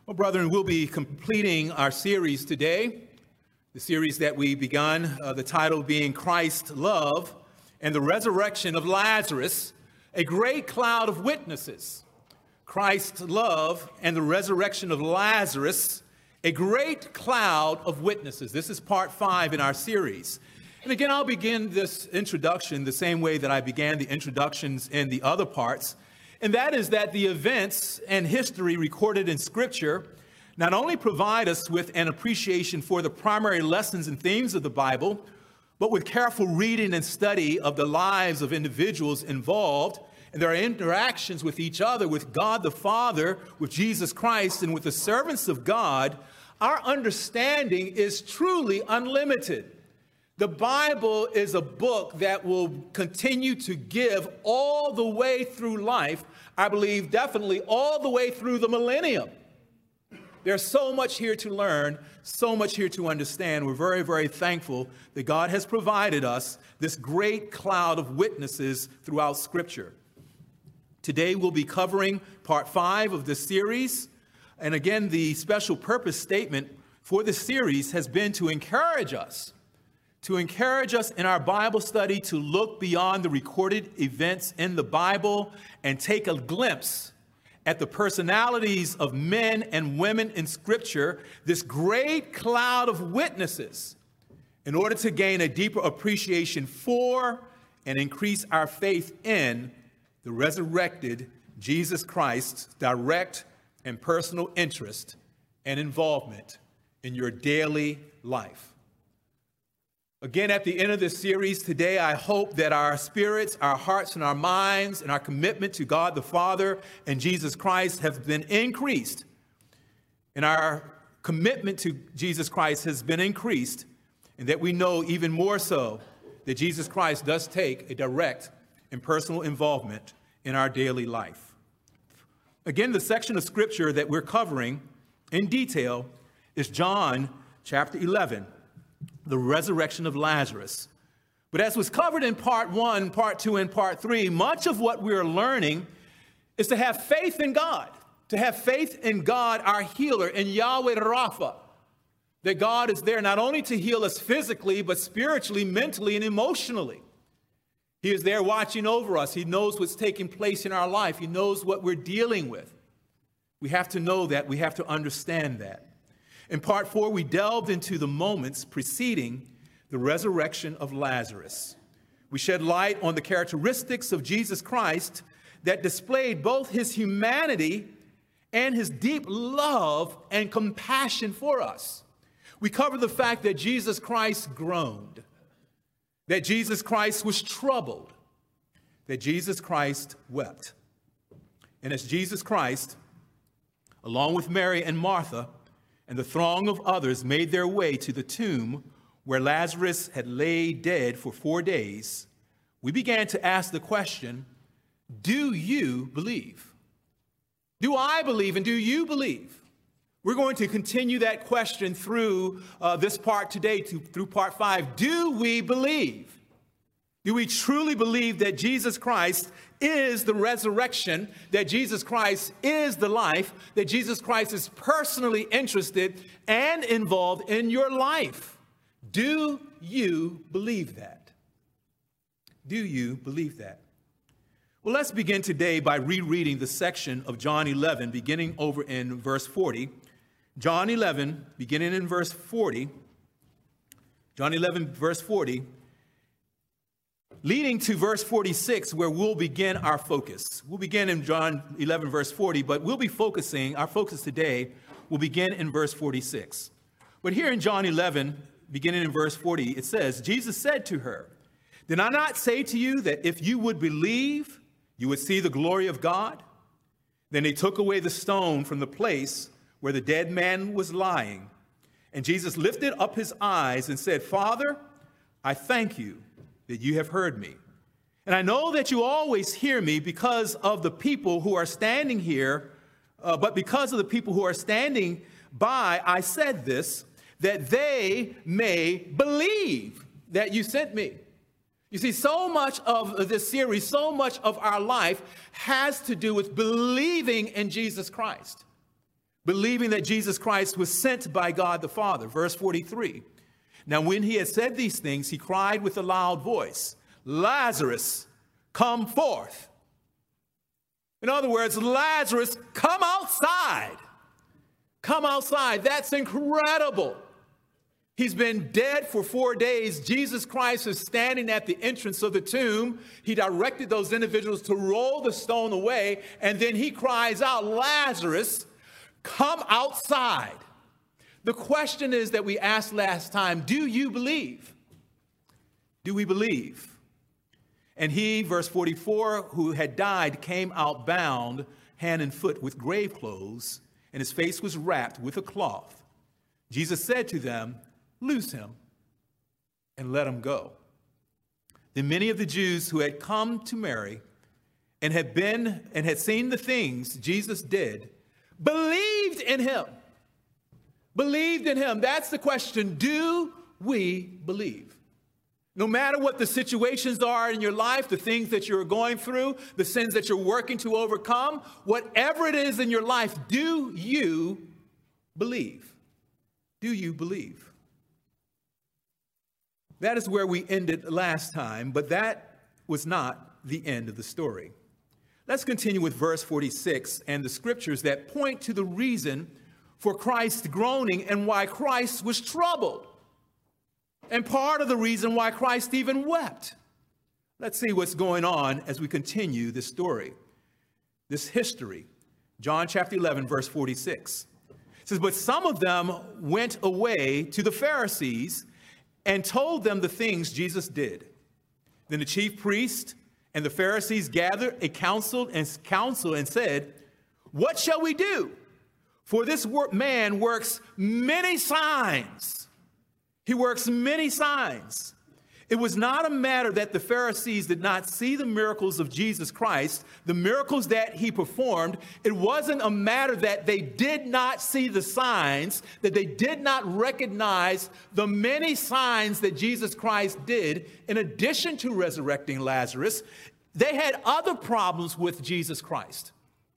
Well, brethren, we'll be completing our series today, the series that we begun, the title being Christ's Love and the Resurrection of Lazarus, a great cloud of witnesses. Christ's love and the resurrection of Lazarus, a great cloud of witnesses. This is part 5 in our series. And again, I'll begin this introduction the same way that I began the introductions in the other parts. And that is that the events and history recorded in Scripture not only provide us with an appreciation for the primary lessons and themes of the Bible, but with careful reading and study of the lives of individuals involved and their interactions with each other, with God the Father, with Jesus Christ, and with the servants of God, our understanding is truly unlimited. The Bible is a book that will continue to give all the way through life, I believe definitely all the way through the millennium. There's so much here to learn, so much here to understand. We're very, very thankful that God has provided us this great cloud of witnesses throughout Scripture. Today we'll be covering part 5 of this series. And again, the special purpose statement for this series has been to encourage us in our Bible study to look beyond the recorded events in the Bible and take a glimpse at the personalities of men and women in Scripture, this great cloud of witnesses, in order to gain a deeper appreciation for and increase our faith in the resurrected Jesus Christ's direct and personal interest and involvement in your daily life. Again, at the end of this series today, I hope that our spirits, our hearts, and our minds, and our commitment to God the Father and Jesus Christ have been increased. And our commitment to Jesus Christ has been increased, and that we know even more so that Jesus Christ does take a direct and personal involvement in our daily life. Again, the section of Scripture that we're covering in detail is John chapter 11. The resurrection of Lazarus. But as was covered in part 1, part 2, and part 3, much of what we're learning is to have faith in God, our healer, in Yahweh Rapha, that God is there not only to heal us physically, but spiritually, mentally, and emotionally. He is there watching over us. He knows what's taking place in our life. He knows what we're dealing with. We have to know that. We have to understand that. In part 4, we delved into the moments preceding the resurrection of Lazarus. We shed light on the characteristics of Jesus Christ that displayed both his humanity and his deep love and compassion for us. We covered the fact that Jesus Christ groaned, that Jesus Christ was troubled, that Jesus Christ wept. And as Jesus Christ, along with Mary and Martha, and the throng of others made their way to the tomb where Lazarus had laid dead for 4 days, we began to ask the question, do you believe? Do I believe and do you believe? We're going to continue that question through this part today, through part 5. Do we believe? Do we truly believe that Jesus Christ is the resurrection, that Jesus Christ is the life, that Jesus Christ is personally interested and involved in your life? Do you believe that? Do you believe that? Well, let's begin today by rereading the section of John 11, beginning over in verse 40. John 11, beginning in verse 40. John 11, verse 40. Leading to verse 46, where we'll begin our focus. We'll begin in John 11, verse 40, but our focus today will begin in verse 46. But here in John 11, beginning in verse 40, it says, Jesus said to her, "Did I not say to you that if you would believe, you would see the glory of God?" Then they took away the stone from the place where the dead man was lying. And Jesus lifted up his eyes and said, "Father, I thank you that you have heard me. And I know that you always hear me because of the people who are standing here, but because of the people who are standing by, I said this, that they may believe that you sent me." You see, so much of this series, so much of our life has to do with believing in Jesus Christ. believing that Jesus Christ was sent by God the Father. Verse 43. Now, when he had said these things, he cried with a loud voice, Lazarus, come forth. In other words, Lazarus, come outside. Come outside. That's incredible. He's been dead for 4 days. Jesus Christ is standing at the entrance of the tomb. He directed those individuals to roll the stone away, and then he cries out, Lazarus, come outside. The question is that we asked last time, do you believe? Do we believe? And he, verse 44, who had died, came out bound hand and foot with grave clothes, and his face was wrapped with a cloth. Jesus said to them, loose him and let him go. Then many of the Jews who had come to Mary and had seen the things Jesus did believed in him. Believed in him. That's the question. Do we believe? No matter what the situations are in your life, the things that you're going through, the sins that you're working to overcome, whatever it is in your life, do you believe? Do you believe? That is where we ended last time, but that was not the end of the story. Let's continue with verse 46 and the scriptures that point to the reason for Christ's groaning and why Christ was troubled. And part of the reason why Christ even wept. Let's see what's going on as we continue this story, this history. John chapter 11, verse 46. It says, but some of them went away to the Pharisees and told them the things Jesus did. Then the chief priest and the Pharisees gathered a council and said, what shall we do? For this man works many signs. He works many signs. It was not a matter that the Pharisees did not see the miracles of Jesus Christ, the miracles that he performed. It wasn't a matter that they did not see the signs, that they did not recognize the many signs that Jesus Christ did in addition to resurrecting Lazarus. They had other problems with Jesus Christ.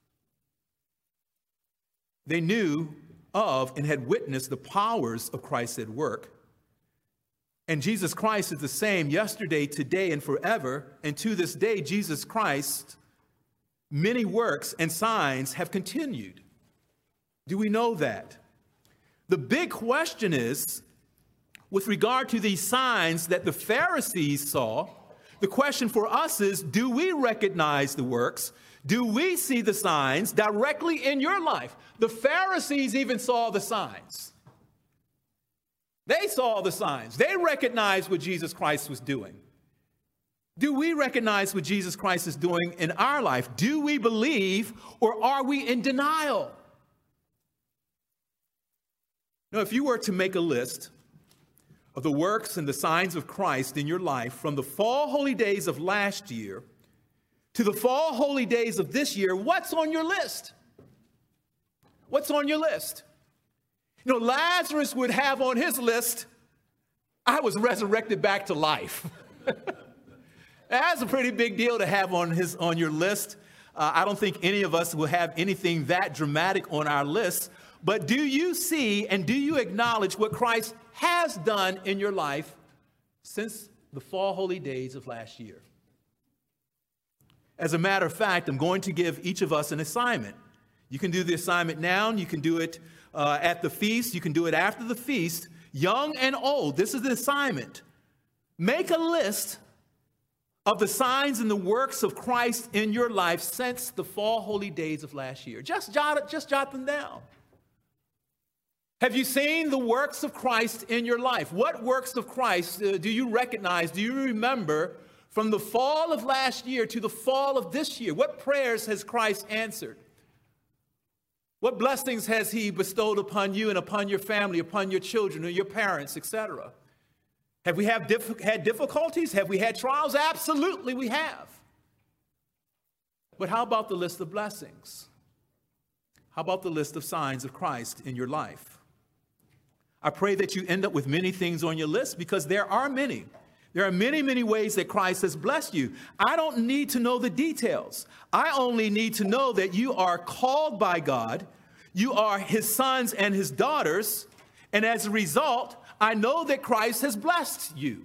They knew of and had witnessed the powers of Christ at work. And Jesus Christ is the same yesterday, today, and forever. And to this day, Jesus Christ, many works and signs have continued. Do we know that? The big question is, with regard to these signs that the Pharisees saw, the question for us is, do we recognize the works? Do we see the signs directly in your life? The Pharisees even saw the signs. They saw the signs. They recognized what Jesus Christ was doing. Do we recognize what Jesus Christ is doing in our life? Do we believe, or are we in denial? Now, if you were to make a list of the works and the signs of Christ in your life from the fall holy days of last year to the fall holy days of this year, what's on your list? What's on your list? You know, Lazarus would have on his list, I was resurrected back to life. That's a pretty big deal to have on your list. I don't think any of us will have anything that dramatic on our list. But do you see and do you acknowledge what Christ has done in your life since the fall holy days of last year? As a matter of fact, I'm going to give each of us an assignment. You can do the assignment now. You can do it at the feast. You can do it after the feast. Young and old, this is the assignment. Make a list of the signs and the works of Christ in your life since the fall holy days of last year. Just jot them down. Have you seen the works of Christ in your life? What works of Christ do you recognize? Do you remember from the fall of last year to the fall of this year? What prayers has Christ answered? What blessings has he bestowed upon you and upon your family, upon your children or your parents, etc.? Have we had difficulties? Have we had trials? Absolutely, we have. But how about the list of blessings? How about the list of signs of Christ in your life? I pray that you end up with many things on your list, because there are many. There are many, many ways that Christ has blessed you. I don't need to know the details. I only need to know that you are called by God. You are his sons and his daughters, and as a result, I know that Christ has blessed you.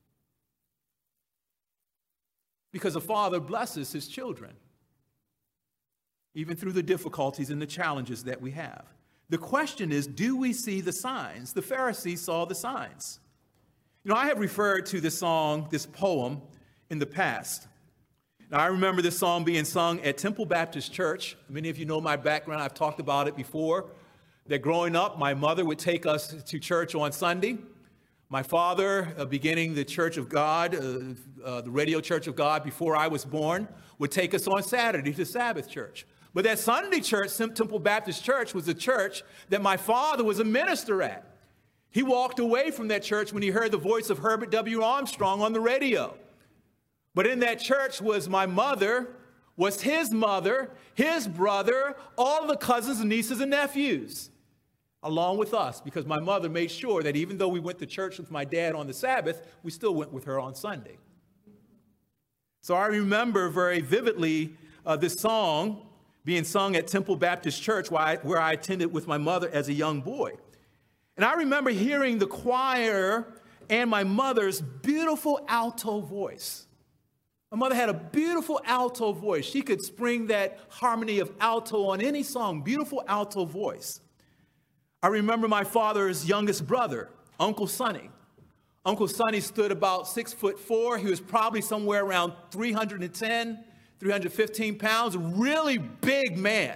Because a father blesses his children, even through the difficulties and the challenges that we have. The question is, do we see the signs? The Pharisees saw the signs. You know, I have referred to this song, this poem, in the past. Now, I remember this song being sung at Temple Baptist Church. Many of you know my background. I've talked about it before. That growing up, my mother would take us to church on Sunday. My father, beginning the Church of God, the Radio Church of God before I was born, would take us on Saturday to Sabbath church. But that Sunday church, Temple Baptist Church, was a church that my father was a minister at. He walked away from that church when he heard the voice of Herbert W. Armstrong on the radio. But in that church was my mother, was his mother, his brother, all the cousins and nieces and nephews, along with us, because my mother made sure that even though we went to church with my dad on the Sabbath, we still went with her on Sunday. So I remember very vividly this song being sung at Temple Baptist Church where I attended with my mother as a young boy. And I remember hearing the choir and my mother's beautiful alto voice. My mother had a beautiful alto voice. She could spring that harmony of alto on any song, beautiful alto voice. I remember my father's youngest brother, Uncle Sonny. Uncle Sonny stood about 6'4". He was probably somewhere around 310, 315 pounds, a really big man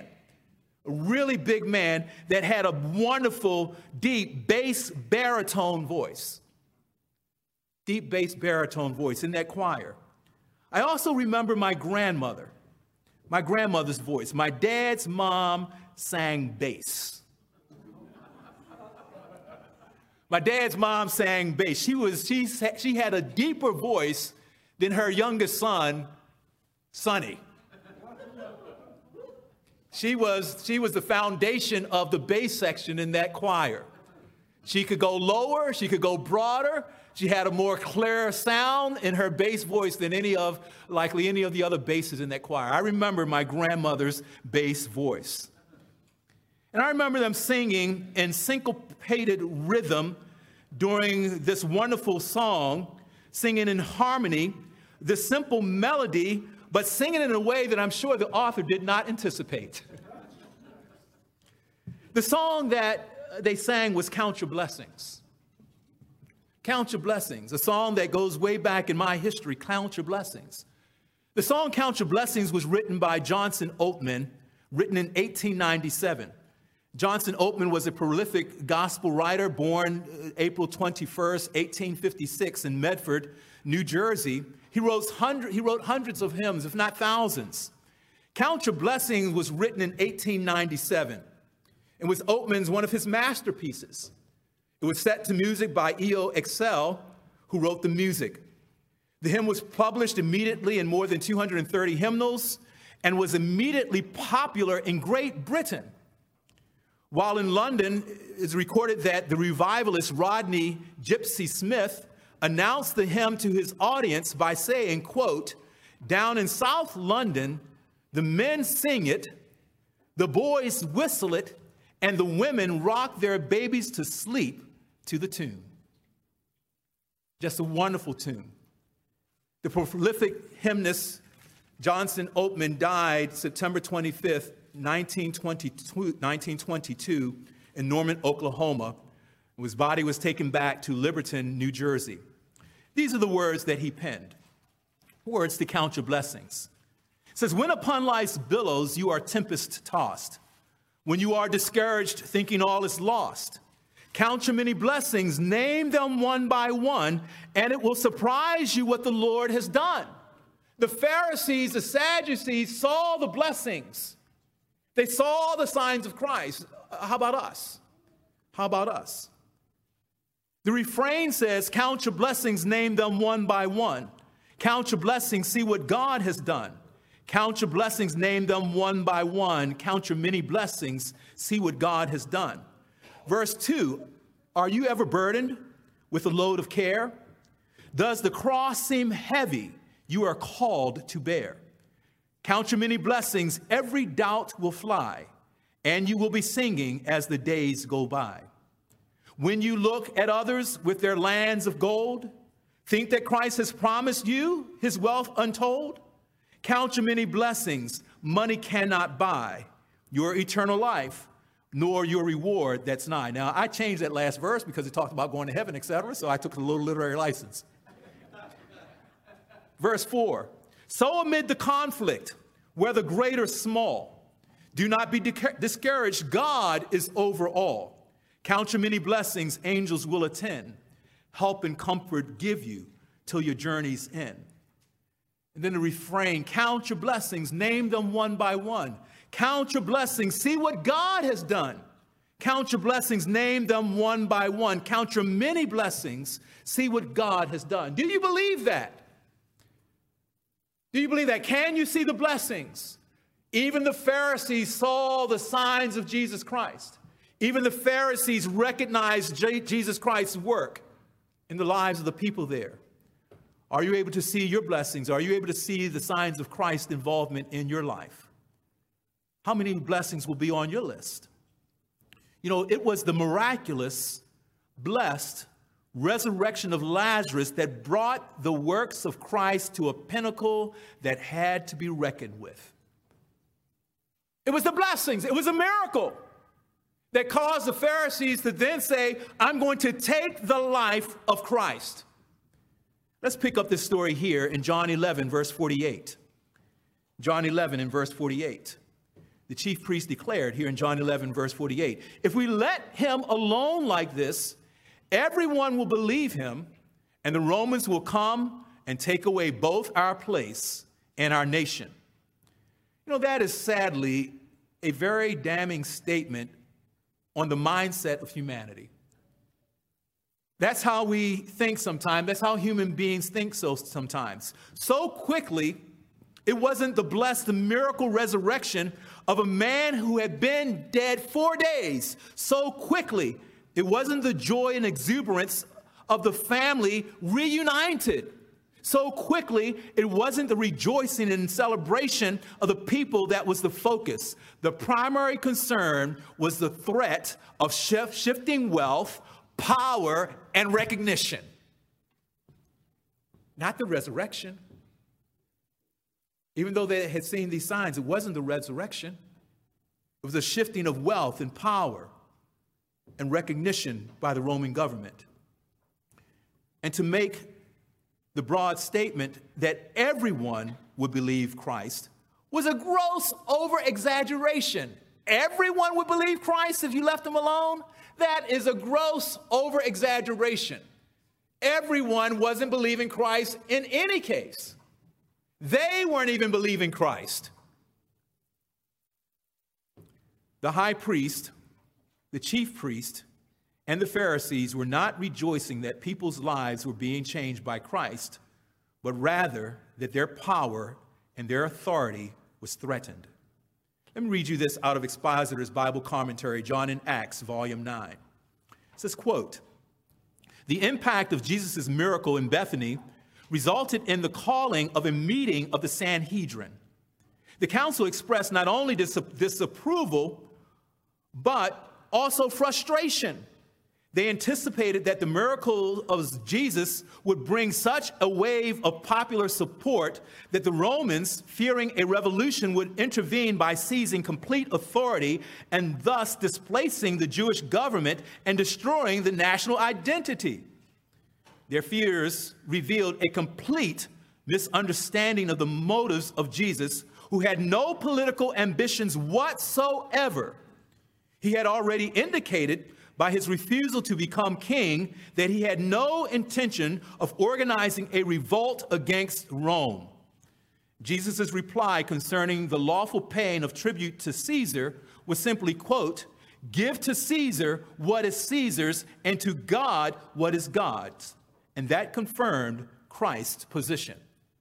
that had a wonderful, deep bass baritone voice. Deep bass baritone voice in that choir. I also remember my grandmother's voice. My dad's mom sang bass. My dad's mom sang bass. She had a deeper voice than her youngest son, Sonny. She was the foundation of the bass section in that choir. She could go lower, she could go broader. She had a more clear sound in her bass voice than likely any of the other basses in that choir. I remember my grandmother's bass voice. And I remember them singing in syncopated rhythm during this wonderful song, singing in harmony, this simple melody, but singing in a way that I'm sure the author did not anticipate. The song that they sang was Count Your Blessings. Count Your Blessings, a song that goes way back in my history, Count Your Blessings. The song Count Your Blessings was written by Johnson Oatman, written in 1897. Johnson Oatman was a prolific gospel writer born April 21st, 1856 in Medford, New Jersey. He wrote hundreds of hymns, if not thousands. Count Your Blessings was written in 1897 and was Oatman's one of his masterpieces. It was set to music by E.O. Excel, who wrote the music. The hymn was published immediately in more than 230 hymnals and was immediately popular in Great Britain. While in London, it's recorded that the revivalist Rodney Gypsy Smith announced the hymn to his audience by saying, quote, "Down in South London, the men sing it, the boys whistle it, and the women rock their babies to sleep to the tune." Just a wonderful tune. The prolific hymnist Johnson Oatman died September 25th, 1922 in Norman, Oklahoma. His body was taken back to Liberton, New Jersey. These are the words that he penned. Words to count your blessings. It says, "When upon life's billows you are tempest tossed, when you are discouraged, thinking all is lost, count your many blessings, name them one by one, and it will surprise you what the Lord has done." The Pharisees, the Sadducees saw the blessings. They saw the signs of Christ. How about us? How about us? The refrain says, count your blessings, name them one by one. Count your blessings, see what God has done. Count your blessings, name them one by one. Count your many blessings, see what God has done. Verse 2, are you ever burdened with a load of care? Does the cross seem heavy you are called to bear? Count your many blessings, every doubt will fly, and you will be singing as the days go by. When you look at others with their lands of gold, think that Christ has promised you his wealth untold? Count your many blessings money cannot buy, your eternal life, nor your reward that's nigh. Now, I changed that last verse because it talked about going to heaven, etc., so I took a little literary license. Verse 4, so amid the conflict, whether great or small, do not be discouraged. God is over all. Count your many blessings, angels will attend. Help and comfort give you till your journey's end. And then the refrain, count your blessings, name them one by one. Count your blessings, see what God has done. Count your blessings, name them one by one. Count your many blessings, see what God has done. Do you believe that? Do you believe that? Can you see the blessings? Even the Pharisees saw the signs of Jesus Christ. Even the Pharisees recognized Jesus Christ's work in the lives of the people there. Are you able to see your blessings? Are you able to see the signs of Christ's involvement in your life? How many blessings will be on your list? You know, it was the miraculous, blessed resurrection of Lazarus that brought the works of Christ to a pinnacle that had to be reckoned with. It was the blessings. It was a miracle that caused the Pharisees to then say, I'm going to take the life of Christ. Let's pick up this story here in John 11, verse 48. John 11 and verse 48. The chief priest declared here in John 11, verse 48, if we let him alone like this, everyone will believe him, and the Romans will come and take away both our place and our nation. You know, that is sadly a very damning statement on the mindset of humanity. That's how we think sometimes. That's how human beings think so sometimes. So quickly, it wasn't the blessed, the miracle resurrection of a man who had been dead 4 days. So quickly, it wasn't the joy and exuberance of the family reunited. So quickly, it wasn't the rejoicing and celebration of the people that was the focus. The primary concern was the threat of shifting wealth, power, and recognition. Not the resurrection. Even though they had seen these signs, it wasn't the resurrection. It was a shifting of wealth and power and recognition by the Roman government. And to make the broad statement that everyone would believe Christ was a gross over-exaggeration. Everyone would believe Christ if you left him alone? That is a gross over-exaggeration. Everyone wasn't believing Christ in any case. They weren't even believing Christ. The high priest, the chief priest, and the Pharisees were not rejoicing that people's lives were being changed by Christ, but rather that their power and their authority was threatened. Let me read you this out of Expositor's Bible Commentary, John in Acts, Volume 9. It says, quote, the impact of Jesus' miracle in Bethany resulted in the calling of a meeting of the Sanhedrin. The council expressed not only disapproval, but also frustration. They anticipated that the miracle of Jesus would bring such a wave of popular support that the Romans, fearing a revolution, would intervene by seizing complete authority and thus displacing the Jewish government and destroying the national identity. Their fears revealed a complete misunderstanding of the motives of Jesus, who had no political ambitions whatsoever. He had already indicated by his refusal to become king that he had no intention of organizing a revolt against Rome. Jesus' reply concerning the lawful paying of tribute to Caesar was simply, quote, give to Caesar what is Caesar's and to God what is God's. And that confirmed Christ's position.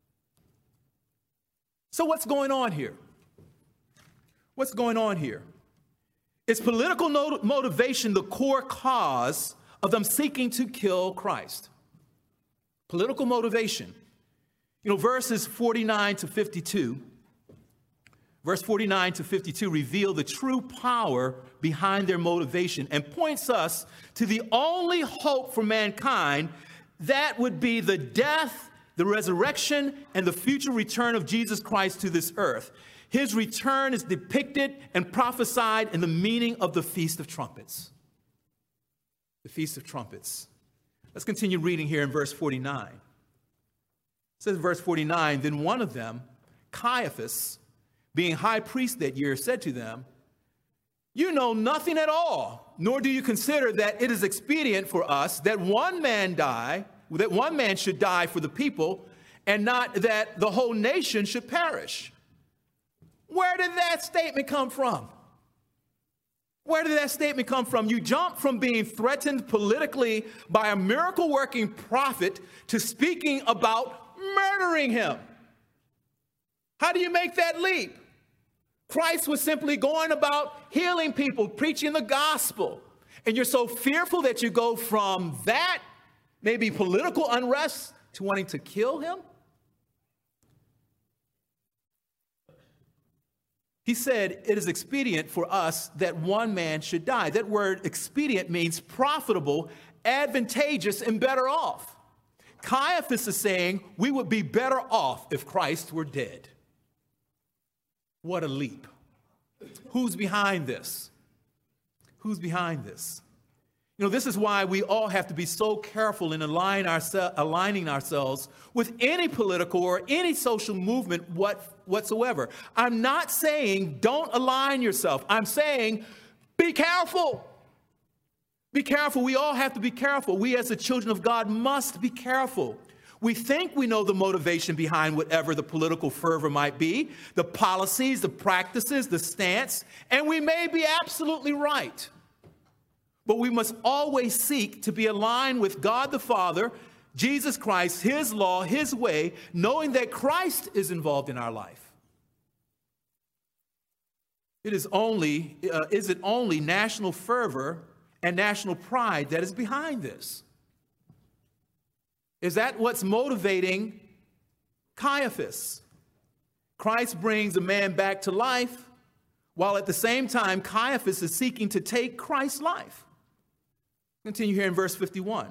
So what's going on here? What's going on here? Is political motivation the core cause of them seeking to kill Christ? Political motivation. You know, verses 49 to 52. verse 49 to 52 reveal the true power behind their motivation and points us to the only hope for mankind. That would be the death, the resurrection, and the future return of Jesus Christ to this earth. His return is depicted and prophesied in the meaning of the Feast of Trumpets. The Feast of Trumpets. Let's continue reading here in verse 49. It says in verse 49, then one of them, Caiaphas, being high priest that year, said to them, you know nothing at all, nor do you consider that it is expedient for us that one man should die for the people, and not that the whole nation should perish. Where did that statement come from? Where did that statement come from? You jump from being threatened politically by a miracle-working prophet to speaking about murdering him. How do you make that leap? Christ was simply going about healing people, preaching the gospel. And you're so fearful that you go from that, maybe political unrest, to wanting to kill him? He said, it is expedient for us that one man should die. That word expedient means profitable, advantageous, and better off. Caiaphas is saying we would be better off if Christ were dead. What a leap. Who's behind this? Who's behind this? You know, this is why we all have to be so careful in aligning ourselves with any political or any social movement whatsoever. I'm not saying don't align yourself. I'm saying be careful. Be careful. We all have to be careful. We as the children of God must be careful. We think we know the motivation behind whatever the political fervor might be, the policies, the practices, the stance, and we may be absolutely right. But we must always seek to be aligned with God the Father, Jesus Christ, his law, his way, knowing that Christ is involved in our life. Is it only national fervor and national pride that is behind this? Is that what's motivating Caiaphas? Christ brings a man back to life, while at the same time Caiaphas is seeking to take Christ's life. Continue here in verse 51.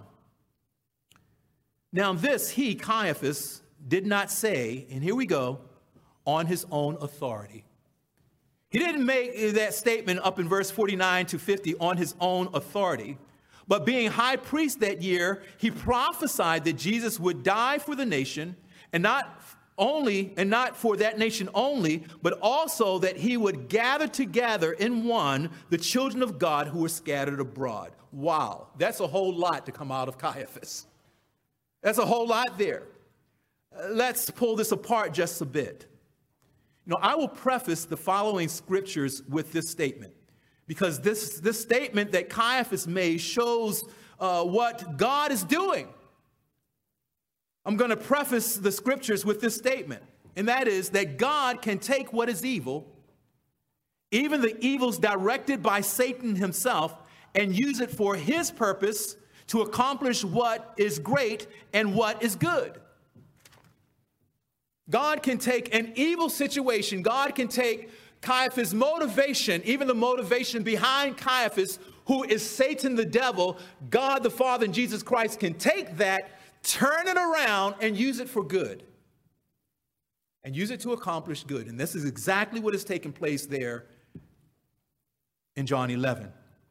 Now this he, Caiaphas, did not say, and here we go, on his own authority. He didn't make that statement up in verse 49 to 50 on his own authority. But being high priest that year, he prophesied that Jesus would die for the nation, and not for that nation only, but also that he would gather together in one the children of God who were scattered abroad. Wow, that's a whole lot to come out of Caiaphas. That's a whole lot there. Let's pull this apart just a bit. You know, I will preface the following scriptures with this statement, because this statement that Caiaphas made shows what God is doing. I'm going to preface the scriptures with this statement, and that is that God can take what is evil, even the evils directed by Satan himself, and use it for his purpose to accomplish what is great and what is good. God can take an evil situation, God can take Caiaphas' motivation, even the motivation behind Caiaphas, who is Satan the devil. God the Father and Jesus Christ can take that, turn it around, and use it for good. And use it to accomplish good. And this is exactly what has taken place there in John 11.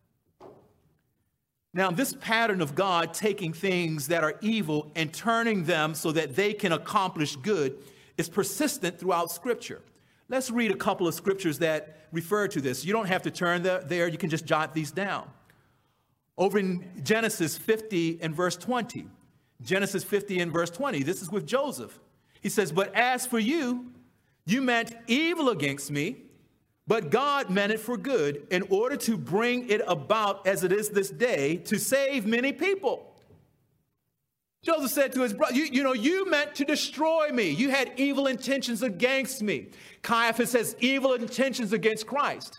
Now, this pattern of God taking things that are evil and turning them so that they can accomplish good is persistent throughout Scripture. Let's read a couple of scriptures that refer to this. You don't have to turn there. You can just jot these down. Over in Genesis 50 and verse 20. Genesis 50 and verse 20. This is with Joseph. He says, but as for you, you meant evil against me, but God meant it for good in order to bring it about as it is this day to save many people. Joseph said to his brother, you meant to destroy me. You had evil intentions against me. Caiaphas has evil intentions against Christ.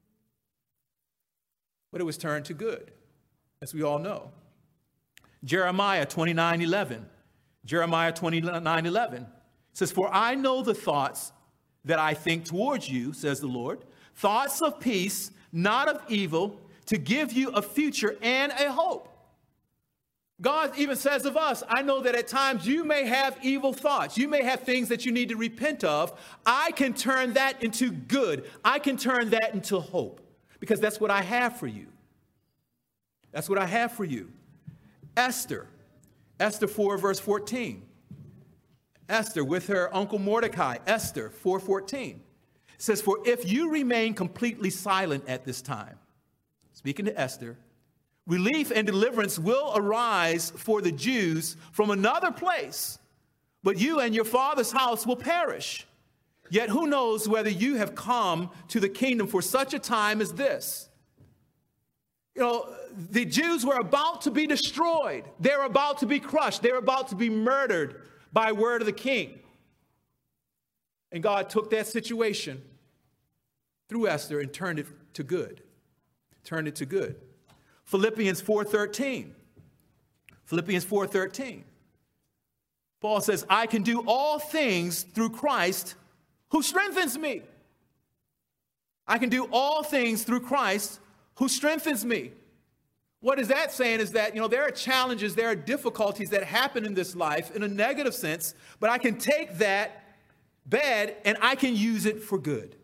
But it was turned to good, as we all know. Jeremiah 29:11. Jeremiah 29:11 says, for I know the thoughts that I think towards you, says the Lord, thoughts of peace, not of evil, to give you a future and a hope. God even says of us, I know that at times you may have evil thoughts. You may have things that you need to repent of. I can turn that into good. I can turn that into hope, because that's what I have for you. That's what I have for you. Esther 4, verse 14. Esther with her uncle Mordecai, Esther 4:14. Says, for if you remain completely silent at this time, speaking to Esther, relief and deliverance will arise for the Jews from another place, but you and your father's house will perish. Yet who knows whether you have come to the kingdom for such a time as this? You know, the Jews were about to be destroyed. They're about to be crushed. They're about to be murdered by word of the king. And God took that situation through Esther and turned it to good. Turned it to good. Philippians 4:13. Philippians 4:13. Paul says, I can do all things through Christ who strengthens me. I can do all things through Christ who strengthens me. What is that saying is that, there are challenges, there are difficulties that happen in this life in a negative sense, but I can take that bad and I can use it for good.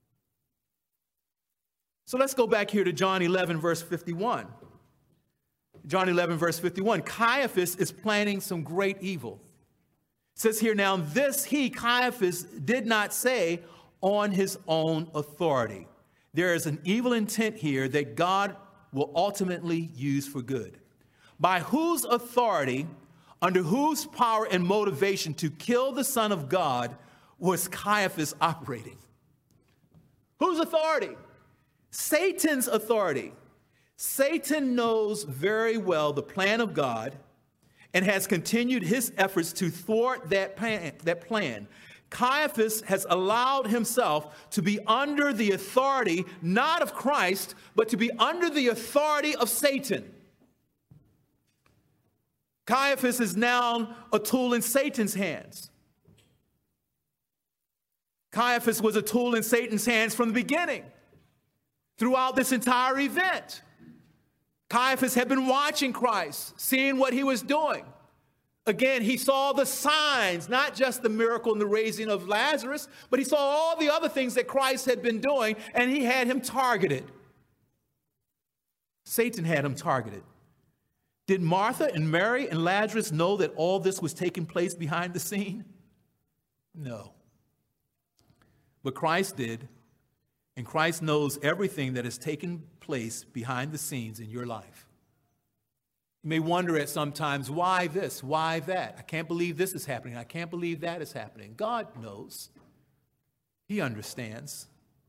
So let's go back here to John 11, verse 51. John 11, verse 51. Caiaphas is planning some great evil. It says here, now this Caiaphas, did not say on his own authority. There is an evil intent here that God will ultimately use for good. By whose authority, under whose power and motivation to kill the Son of God was Caiaphas operating? Whose authority? Satan's authority. Satan knows very well the plan of God and has continued his efforts to thwart that plan. Caiaphas has allowed himself to be under the authority, not of Christ, but to be under the authority of Satan. Caiaphas is now a tool in Satan's hands. Caiaphas was a tool in Satan's hands from the beginning. Throughout this entire event, Caiaphas had been watching Christ, seeing what he was doing. Again, he saw the signs, not just the miracle in the raising of Lazarus, but he saw all the other things that Christ had been doing, and he had him targeted. Satan had him targeted. Did Martha and Mary and Lazarus know that all this was taking place behind the scene? No. But Christ did, and Christ knows everything that has taken place behind the scenes in your life. You may wonder at sometimes, why this? Why that? I can't believe this is happening. I can't believe that is happening. God knows. He understands.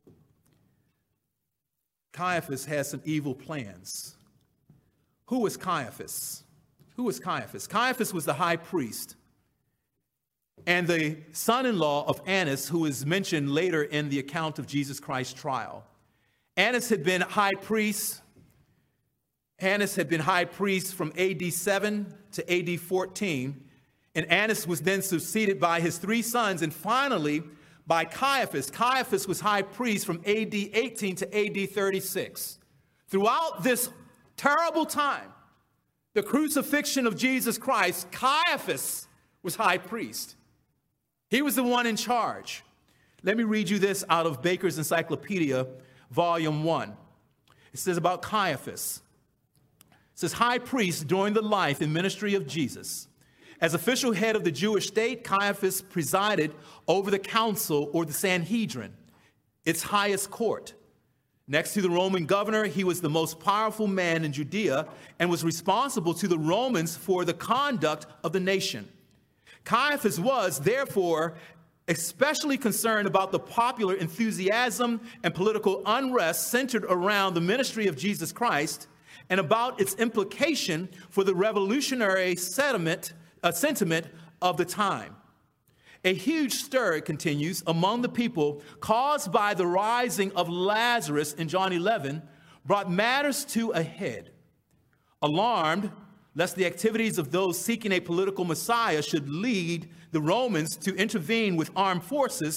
Caiaphas has some evil plans. Who was Caiaphas? Who was Caiaphas? Caiaphas was the high priest and the son-in-law of Annas, who is mentioned later in the account of Jesus Christ's trial. Annas had been high priest. Annas had been high priest from AD 7 to AD 14, and Annas was then succeeded by his three sons, and finally by Caiaphas. Caiaphas was high priest from AD 18 to AD 36. Throughout this terrible time, the crucifixion of Jesus Christ, Caiaphas was high priest. He was the one in charge. Let me read you this out of Baker's Encyclopedia, Volume 1. It says about Caiaphas. It says, high priest during the life and ministry of Jesus. As official head of the Jewish state, Caiaphas presided over the council, or the Sanhedrin, its highest court. Next to the Roman governor, he was the most powerful man in Judea and was responsible to the Romans for the conduct of the nation. Caiaphas was, therefore, especially concerned about the popular enthusiasm and political unrest centered around the ministry of Jesus Christ and about its implication for the revolutionary sentiment of the time. A huge stir, it continues, among the people caused by the rising of Lazarus in John 11 brought matters to a head. Alarmed lest the activities of those seeking a political Messiah should lead the Romans to intervene with armed forces,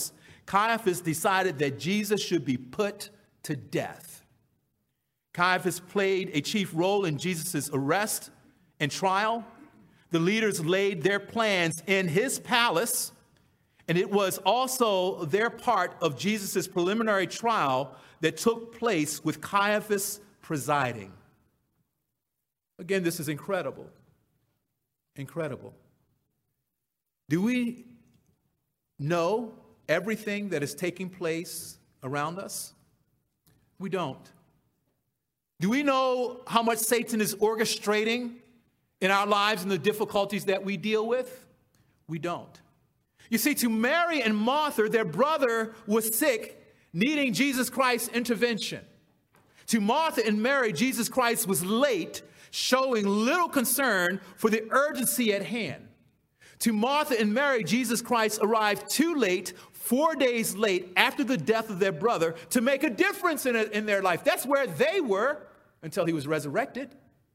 Caiaphas decided that Jesus should be put to death. Caiaphas played a chief role in Jesus' arrest and trial. The leaders laid their plans in his palace, and it was also their part of Jesus' preliminary trial that took place with Caiaphas presiding. Again, this is incredible. Incredible. Do we know everything that is taking place around us? We don't. Do we know how much Satan is orchestrating in our lives and the difficulties that we deal with? We don't. You see, to Mary and Martha, their brother was sick, needing Jesus Christ's intervention. To Martha and Mary, Jesus Christ was late, showing little concern for the urgency at hand. To Martha and Mary, Jesus Christ arrived too late, 4 days late after the death of their brother, to make a difference in their life. That's where they were until he was resurrected.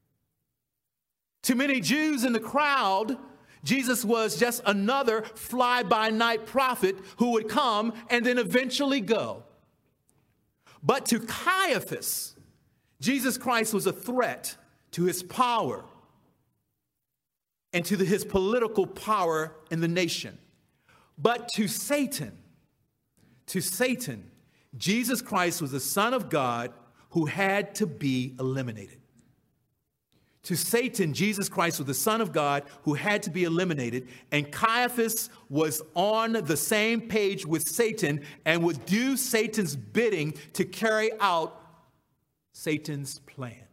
To many Jews in the crowd, Jesus was just another fly-by-night prophet who would come and then eventually go. But to Caiaphas, Jesus Christ was a threat to his power and to his political power in the nation. But to Satan, Jesus Christ was the Son of God who had to be eliminated. To Satan, Jesus Christ was the Son of God who had to be eliminated, and Caiaphas was on the same page with Satan and would do Satan's bidding to carry out Satan's plan.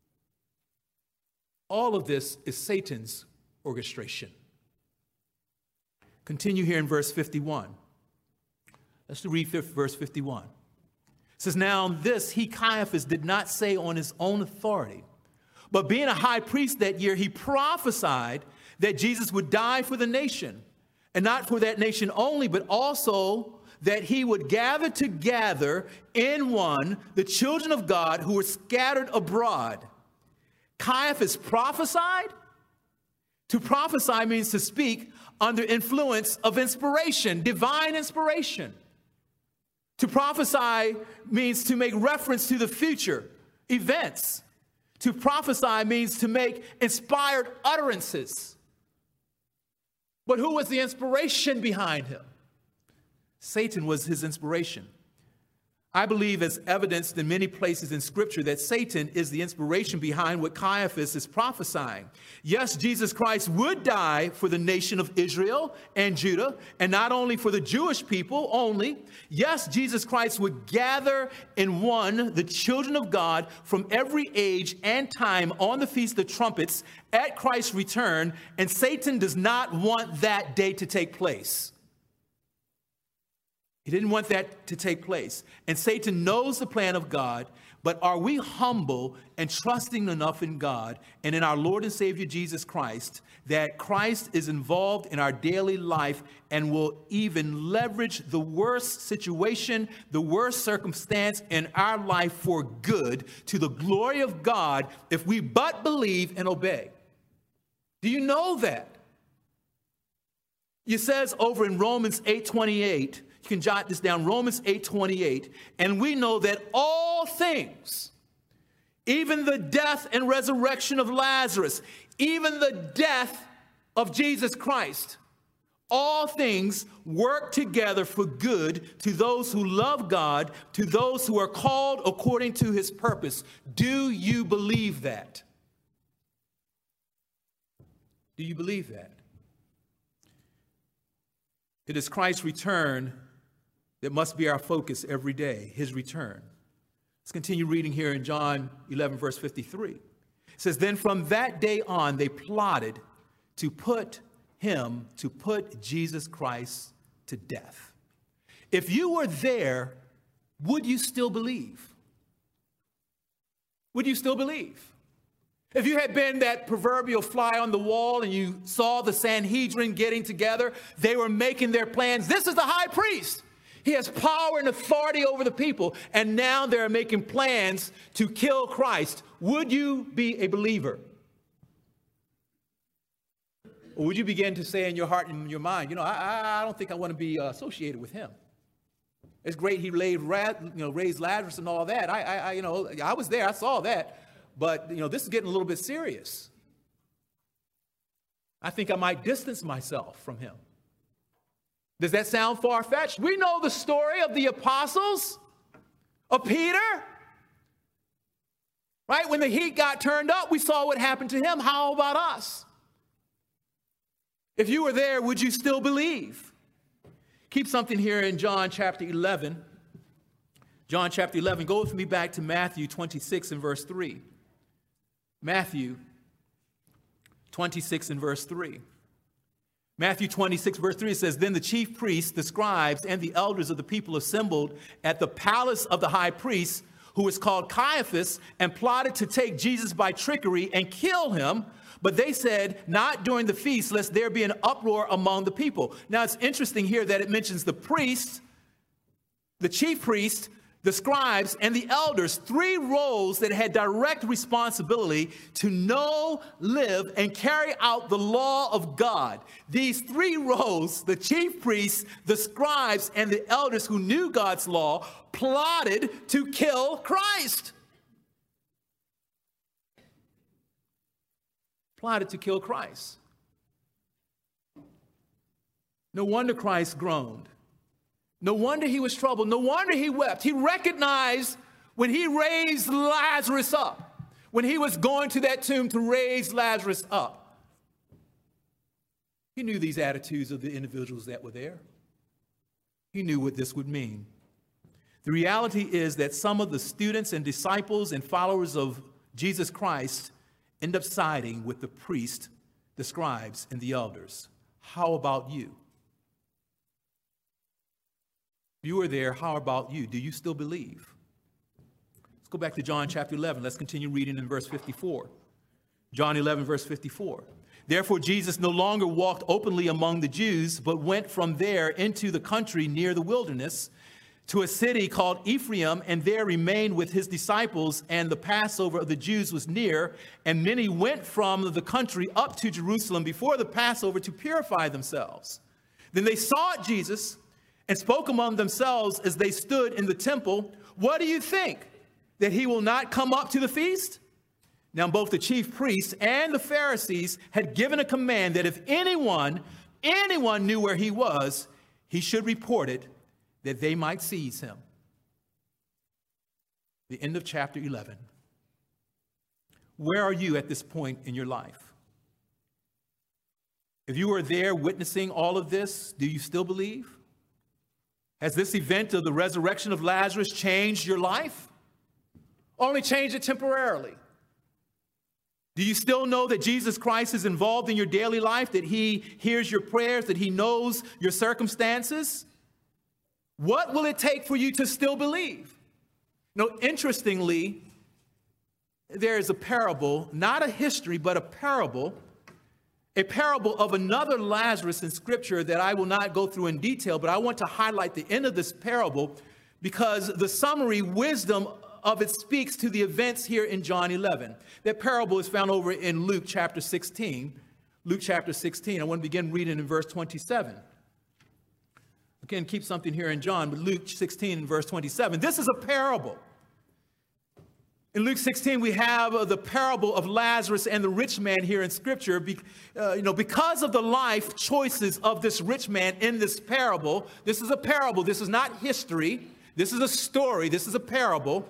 All of this is Satan's orchestration. Continue here in verse 51. Let's read verse 51. It says, "Now this he, Caiaphas, did not say on his own authority, but being a high priest that year, he prophesied that Jesus would die for the nation, and not for that nation only, but also that he would gather together in one the children of God who were scattered abroad." Caiaphas prophesied. To prophesy means to speak under influence of inspiration, divine inspiration. To prophesy means to make reference to the future events. To prophesy means to make inspired utterances. But who was the inspiration behind him? Satan was his inspiration. I believe, as evidenced in many places in Scripture, that Satan is the inspiration behind what Caiaphas is prophesying. Yes, Jesus Christ would die for the nation of Israel and Judah, and not only for the Jewish people only. Yes, Jesus Christ would gather in one the children of God from every age and time on the Feast of Trumpets at Christ's return, and Satan does not want that day to take place. He didn't want that to take place. And Satan knows the plan of God, but are we humble and trusting enough in God and in our Lord and Savior Jesus Christ that Christ is involved in our daily life and will even leverage the worst situation, the worst circumstance in our life for good to the glory of God if we but believe and obey? Do you know that? It says over in Romans 8:28, you can jot this down, Romans 8:28, and we know that all things, even the death and resurrection of Lazarus, even the death of Jesus Christ, all things work together for good to those who love God, to those who are called according to his purpose. Do you believe that? Do you believe that? It is Christ's return that must be our focus every day, his return. Let's continue reading here in John 11, verse 53. It says, "Then from that day on, they plotted to put Jesus Christ to death." If you were there, would you still believe? Would you still believe? If you had been that proverbial fly on the wall and you saw the Sanhedrin getting together, they were making their plans. This is the high priest. He has power and authority over the people, and now they're making plans to kill Christ. Would you be a believer? Or would you begin to say in your heart and in your mind, I don't think I want to be associated with him? It's great he raised Lazarus and all that. I was there. I saw that. But, this is getting a little bit serious. I think I might distance myself from him. Does that sound far-fetched? We know the story of the apostles, of Peter. Right? When the heat got turned up, we saw what happened to him. How about us? If you were there, would you still believe? Keep something here in John chapter 11. John chapter 11. Go with me back to Matthew 26 and verse 3. Matthew 26 and verse 3. Matthew 26 verse 3 says, Then the chief priests, the scribes, and the elders of the people assembled at the palace of the high priest, who was called Caiaphas, and plotted to take Jesus by trickery and kill him. But they said, not during the feast, lest there be an uproar among the people. Now, it's interesting here that it mentions the priests, the chief priests, the scribes, and the elders, three roles that had direct responsibility to know, live, and carry out the law of God. These three roles, the chief priests, the scribes, and the elders who knew God's law, plotted to kill Christ. Plotted to kill Christ. No wonder Christ groaned. No wonder he was troubled. No wonder he wept. He recognized when he raised Lazarus up, when he was going to that tomb to raise Lazarus up. He knew these attitudes of the individuals that were there. He knew what this would mean. The reality is that some of the students and disciples and followers of Jesus Christ end up siding with the priests, the scribes, and the elders. How about you? If you were there, how about you? Do you still believe? Let's go back to John chapter 11. Let's continue reading in verse 54. John 11, verse 54. Therefore, Jesus no longer walked openly among the Jews, but went from there into the country near the wilderness, to a city called Ephraim, and there remained with his disciples. And the Passover of the Jews was near, and many went from the country up to Jerusalem before the Passover to purify themselves. Then they sought Jesus and spoke among themselves as they stood in the temple, What do you think? That he will not come up to the feast? Now both the chief priests and the Pharisees had given a command that if anyone knew where he was, he should report it, that they might seize him. The end of chapter 11. Where are you at this point in your life? If you were there witnessing all of this, do you still believe? Has this event of the resurrection of Lazarus changed your life? Only changed it temporarily. Do you still know that Jesus Christ is involved in your daily life, that he hears your prayers, that he knows your circumstances? What will it take for you to still believe? Interestingly, there is a parable, not a history, but a parable of another Lazarus in Scripture that I will not go through in detail, but I want to highlight the end of this parable because the summary wisdom of it speaks to the events here in John 11. That parable is found over in Luke chapter 16. Luke chapter 16. I want to begin reading in verse 27. Again, keep something here in John, but Luke 16 and verse 27. This is a parable. In Luke 16, we have the parable of Lazarus and the rich man here in Scripture. Because of the life choices of this rich man in this parable, this is a parable. This is not history. This is a story. This is a parable.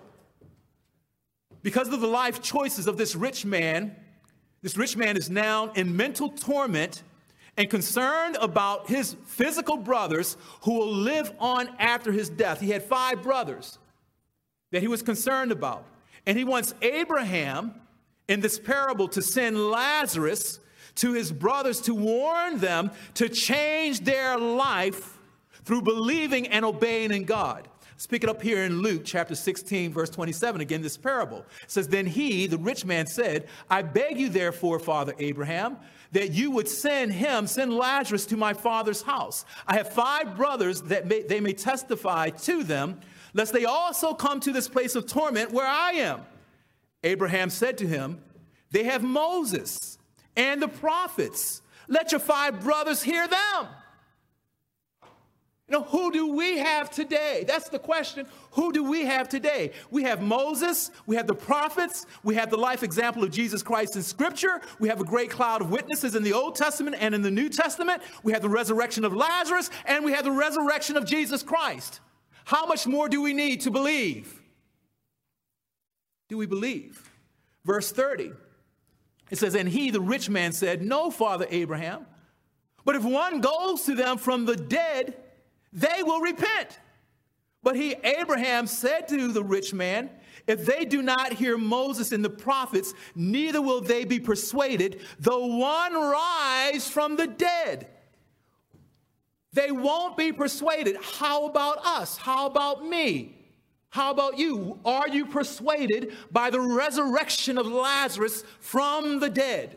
Because of the life choices of this rich man is now in mental torment and concerned about his physical brothers who will live on after his death. He had 5 brothers that he was concerned about. And he wants Abraham in this parable to send Lazarus to his brothers to warn them to change their life through believing and obeying in God. Let's pick it up here in Luke chapter 16, verse 27. Again, this parable. It says, Then he, the rich man, said, I beg you therefore, Father Abraham, that you would send Lazarus to my father's house. I have 5 brothers that they may testify to them, lest they also come to this place of torment where I am. Abraham said to him, They have Moses and the prophets. Let your 5 brothers hear them. Who do we have today? That's the question. Who do we have today? We have Moses, we have the prophets, we have the life example of Jesus Christ in Scripture, we have a great cloud of witnesses in the Old Testament and in the New Testament, we have the resurrection of Lazarus, and we have the resurrection of Jesus Christ. How much more do we need to believe? Do we believe? Verse 30, it says, and he, the rich man, said, no, Father Abraham, but if one goes to them from the dead, they will repent. But he, Abraham, said to the rich man, if they do not hear Moses and the prophets, neither will they be persuaded, though one rise from the dead. They won't be persuaded. How about us? How about me? How about you? Are you persuaded by the resurrection of Lazarus from the dead?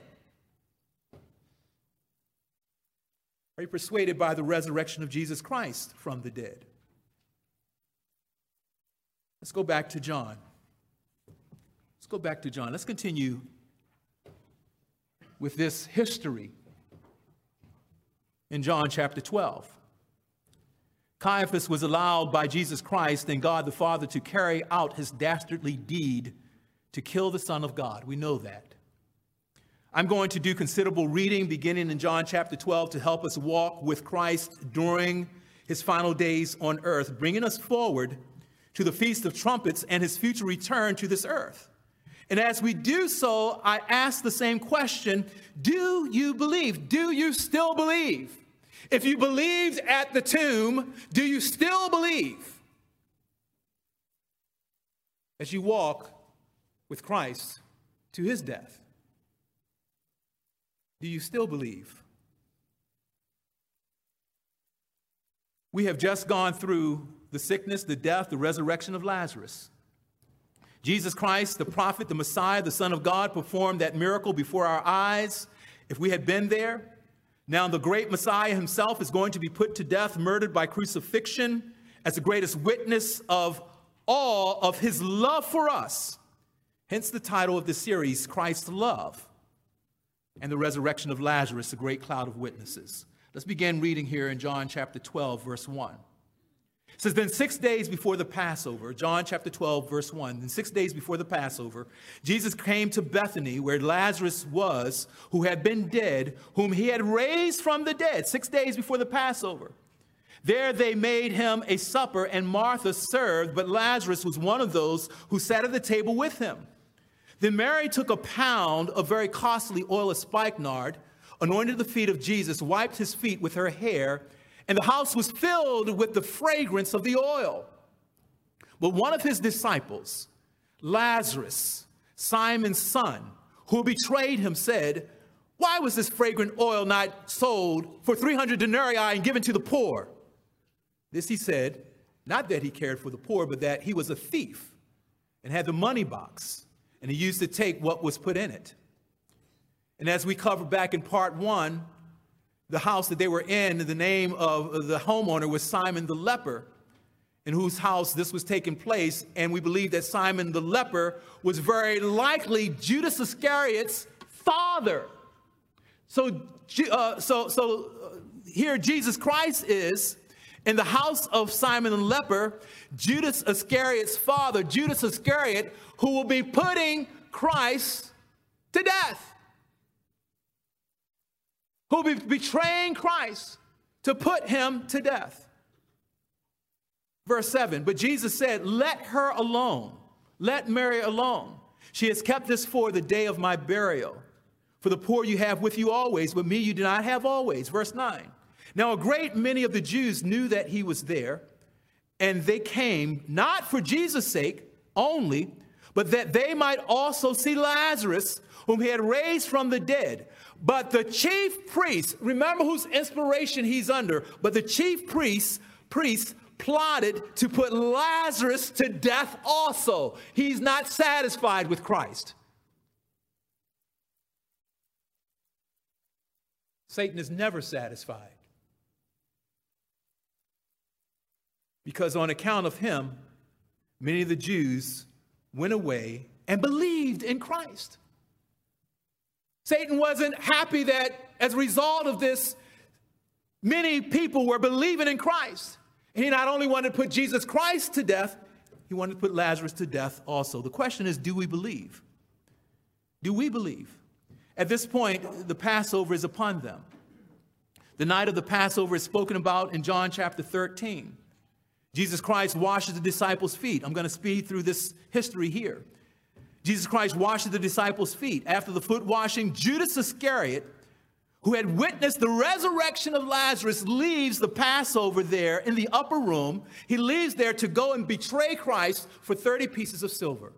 Are you persuaded by the resurrection of Jesus Christ from the dead? Let's go back to John. Let's continue with this history in John chapter 12. Caiaphas was allowed by Jesus Christ and God the Father to carry out his dastardly deed to kill the Son of God. We know that. I'm going to do considerable reading beginning in John chapter 12 to help us walk with Christ during his final days on earth, bringing us forward to the Feast of Trumpets and his future return to this earth. And as we do so, I ask the same question, do you believe? Do you still believe? If you believed at the tomb, do you still believe? As you walk with Christ to his death, do you still believe? We have just gone through the sickness, the death, the resurrection of Lazarus. Jesus Christ, the prophet, the Messiah, the Son of God, performed that miracle before our eyes. If we had been there, now the great Messiah himself is going to be put to death, murdered by crucifixion, as the greatest witness of all of his love for us. Hence the title of this series, Christ's Love, and the resurrection of Lazarus, the great cloud of witnesses. Let's begin reading here in John chapter 12, verse 1. It says, then 6 days before the Passover, John chapter 12, verse 1, then 6 days before the Passover, Jesus came to Bethany, where Lazarus was, who had been dead, whom he had raised from the dead, 6 days before the Passover. There they made him a supper, and Martha served, but Lazarus was one of those who sat at the table with him. Then Mary took a pound of very costly oil of spikenard, anointed the feet of Jesus, wiped his feet with her hair, and the house was filled with the fragrance of the oil. But one of his disciples, Lazarus, Simon's son, who betrayed him, said, why was this fragrant oil not sold for 300 denarii and given to the poor? This he said, not that he cared for the poor, but that he was a thief and had the money box, and he used to take what was put in it. And as we covered back in part 1, the house that they were in, the name of the homeowner was Simon the leper, in whose house this was taking place. And we believe that Simon the leper was very likely Judas Iscariot's father. So here Jesus Christ is in the house of Simon the leper, Judas Iscariot's father, Judas Iscariot, who will be putting Christ to death, who will be betraying Christ to put him to death. Verse 7, but Jesus said, let her alone. Let Mary alone. She has kept this for the day of my burial. For the poor you have with you always, but me you do not have always. Verse 9, now a great many of the Jews knew that he was there, and they came not for Jesus' sake only, but that they might also see Lazarus, whom he had raised from the dead. But the chief priests, remember whose inspiration he's under, but the chief priests plotted to put Lazarus to death also. He's not satisfied with Christ. Satan is never satisfied, because on account of him, many of the Jews went away and believed in Christ. Satan wasn't happy that as a result of this, many people were believing in Christ. And he not only wanted to put Jesus Christ to death, he wanted to put Lazarus to death also. The question is, do we believe? Do we believe? At this point, the Passover is upon them. The night of the Passover is spoken about in John chapter 13. Jesus Christ washes the disciples' feet. I'm going to speed through this history here. Jesus Christ washes the disciples' feet. After the foot washing, Judas Iscariot, who had witnessed the resurrection of Lazarus, leaves the Passover there in the upper room. He leaves there to go and betray Christ for 30 pieces of silver.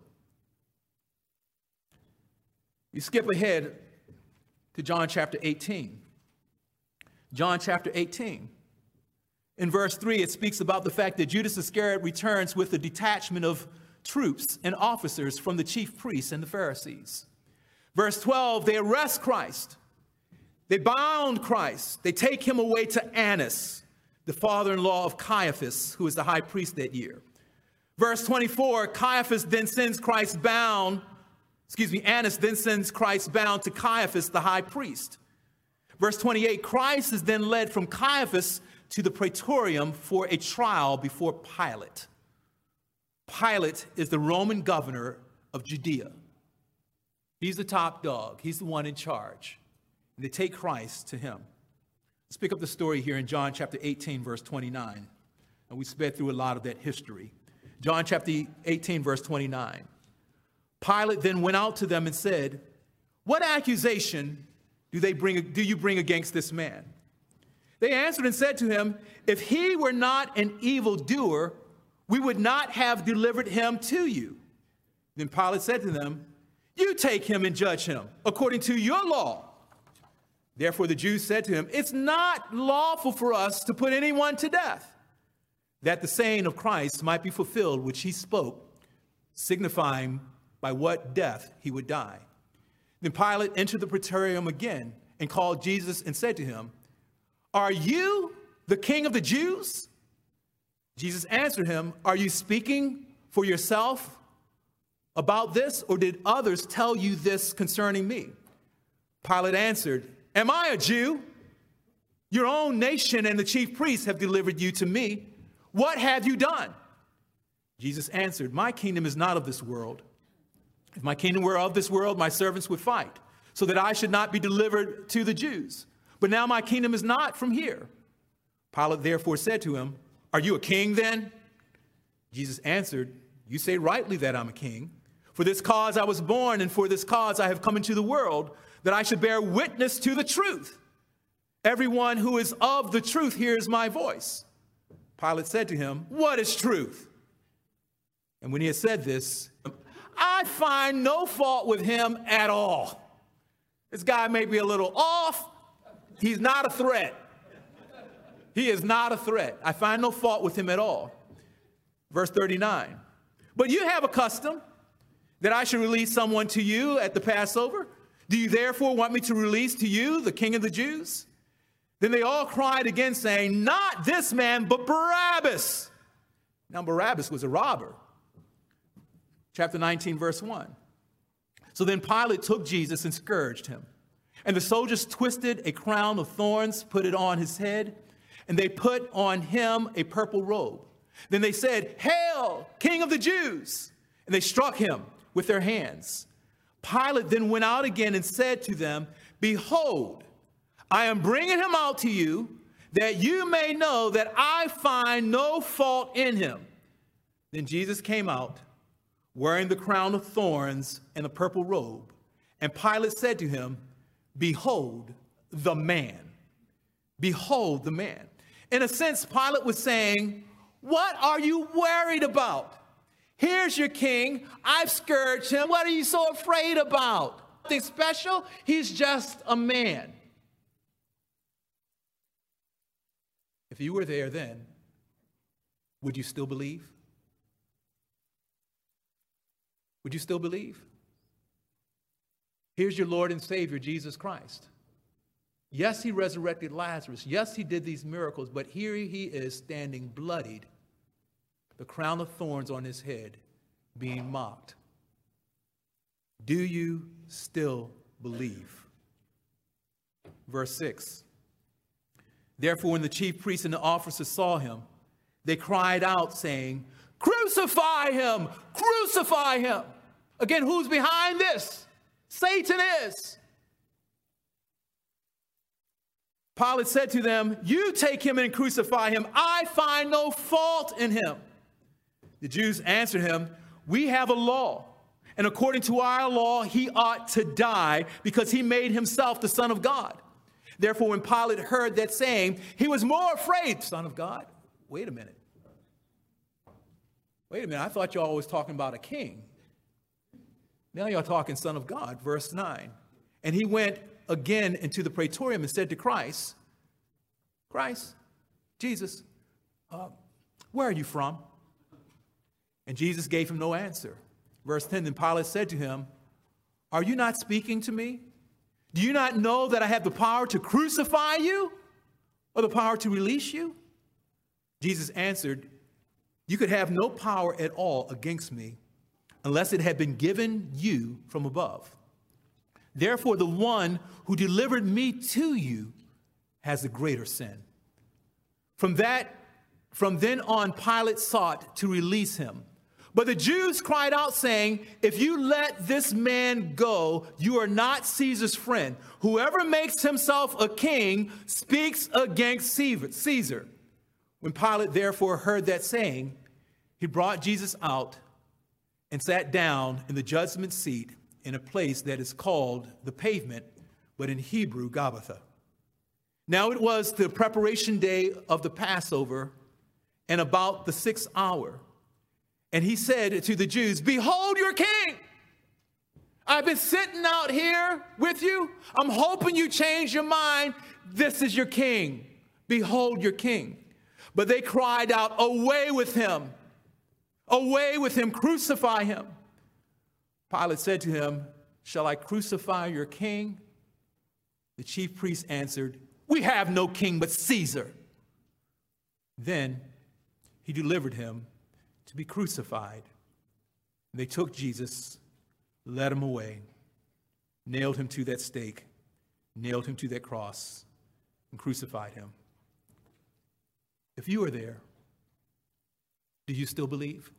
You skip ahead to John chapter 18. John chapter 18. In verse 3, it speaks about the fact that Judas Iscariot returns with a detachment of troops and officers from the chief priests and the Pharisees. Verse 12, they arrest Christ. They bound Christ. They take him away to Annas, the father-in-law of Caiaphas, who was the high priest that year. Verse 24, Annas then sends Christ bound to Caiaphas, the high priest. Verse 28, Christ is then led from Caiaphas to the praetorium for a trial before Pilate. Pilate is the Roman governor of Judea. He's the top dog. He's the one in charge. And they take Christ to him. Let's pick up the story here in John chapter 18, verse 29. And we sped through a lot of that history. John chapter 18, verse 29. Pilate then went out to them and said, "What accusation do you bring against this man?" They answered and said to him, "If he were not an evildoer, we would not have delivered him to you." Then Pilate said to them, "You take him and judge him according to your law." Therefore the Jews said to him, "It's not lawful for us to put anyone to death," that the saying of Christ might be fulfilled, which he spoke, signifying by what death he would die. Then Pilate entered the praetorium again and called Jesus and said to him, "Are you the king of the Jews?" Jesus answered him, "Are you speaking for yourself about this, or did others tell you this concerning me?" Pilate answered, "Am I a Jew? Your own nation and the chief priests have delivered you to me. What have you done?" Jesus answered, "My kingdom is not of this world. If my kingdom were of this world, my servants would fight, so that I should not be delivered to the Jews. But now my kingdom is not from here." Pilate therefore said to him, "Are you a king then?" Jesus answered, "You say rightly that I'm a king. For this cause I was born, and for this cause I have come into the world, that I should bear witness to the truth. Everyone who is of the truth hears my voice." Pilate said to him, "What is truth?" And when he had said this, "I find no fault with him at all. This guy may be a little off. He's not a threat. He is not a threat. I find no fault with him at all." Verse 39. "But you have a custom that I should release someone to you at the Passover. Do you therefore want me to release to you the king of the Jews?" Then they all cried again, saying, "Not this man, but Barabbas." Now Barabbas was a robber. Chapter 19, verse 1. So then Pilate took Jesus and scourged him. And the soldiers twisted a crown of thorns, put it on his head, and they put on him a purple robe. Then they said, "Hail, King of the Jews!" And they struck him with their hands. Pilate then went out again and said to them, "Behold, I am bringing him out to you, that you may know that I find no fault in him." Then Jesus came out, wearing the crown of thorns and the purple robe. And Pilate said to him, "Behold the man." Behold the man. In a sense, Pilate was saying, what are you worried about? Here's your king. I've scourged him. What are you so afraid about? Nothing special. He's just a man. If you were there then, would you still believe? Would you still believe? Here's your Lord and Savior, Jesus Christ. Yes, he resurrected Lazarus. Yes, he did these miracles, but here he is standing bloodied, the crown of thorns on his head, being mocked. Do you still believe? Verse 6. Therefore, when the chief priests and the officers saw him, they cried out, saying, "Crucify him! Crucify him!" Again, who's behind this? Satan is. Pilate said to them, "You take him and crucify him. I find no fault in him." The Jews answered him, "We have a law, and according to our law, he ought to die because he made himself the Son of God." Therefore, when Pilate heard that saying, he was more afraid. Son of God? Wait a minute. I thought y'all was talking about a king. Now y'all talking Son of God. Verse 9. And he went again into the praetorium and said to Christ, Jesus, where are you from? And Jesus gave him no answer. Verse 10, then Pilate said to him, "Are you not speaking to me? Do you not know that I have the power to crucify you or the power to release you?" Jesus answered, "You could have no power at all against me unless it had been given you from above. Therefore, the one who delivered me to you has the greater sin." From then on, Pilate sought to release him. But the Jews cried out, saying, "If you let this man go, you are not Caesar's friend. Whoever makes himself a king speaks against Caesar." When Pilate therefore heard that saying, he brought Jesus out and sat down in the judgment seat in a place that is called the Pavement, but in Hebrew, Gabbatha. Now it was the preparation day of the Passover, and about the 6th hour. And he said to the Jews, "Behold your king! I've been sitting out here with you. I'm hoping you change your mind. This is your king. Behold your king." But they cried out, "Away with him! Away with him! Crucify him!" Pilate said to him, "Shall I crucify your king?" The chief priests answered, "We have no king but Caesar." Then he delivered him to be crucified. And they took Jesus, led him away, nailed him to that stake, nailed him to that cross, and crucified him. If you are there, do you still believe?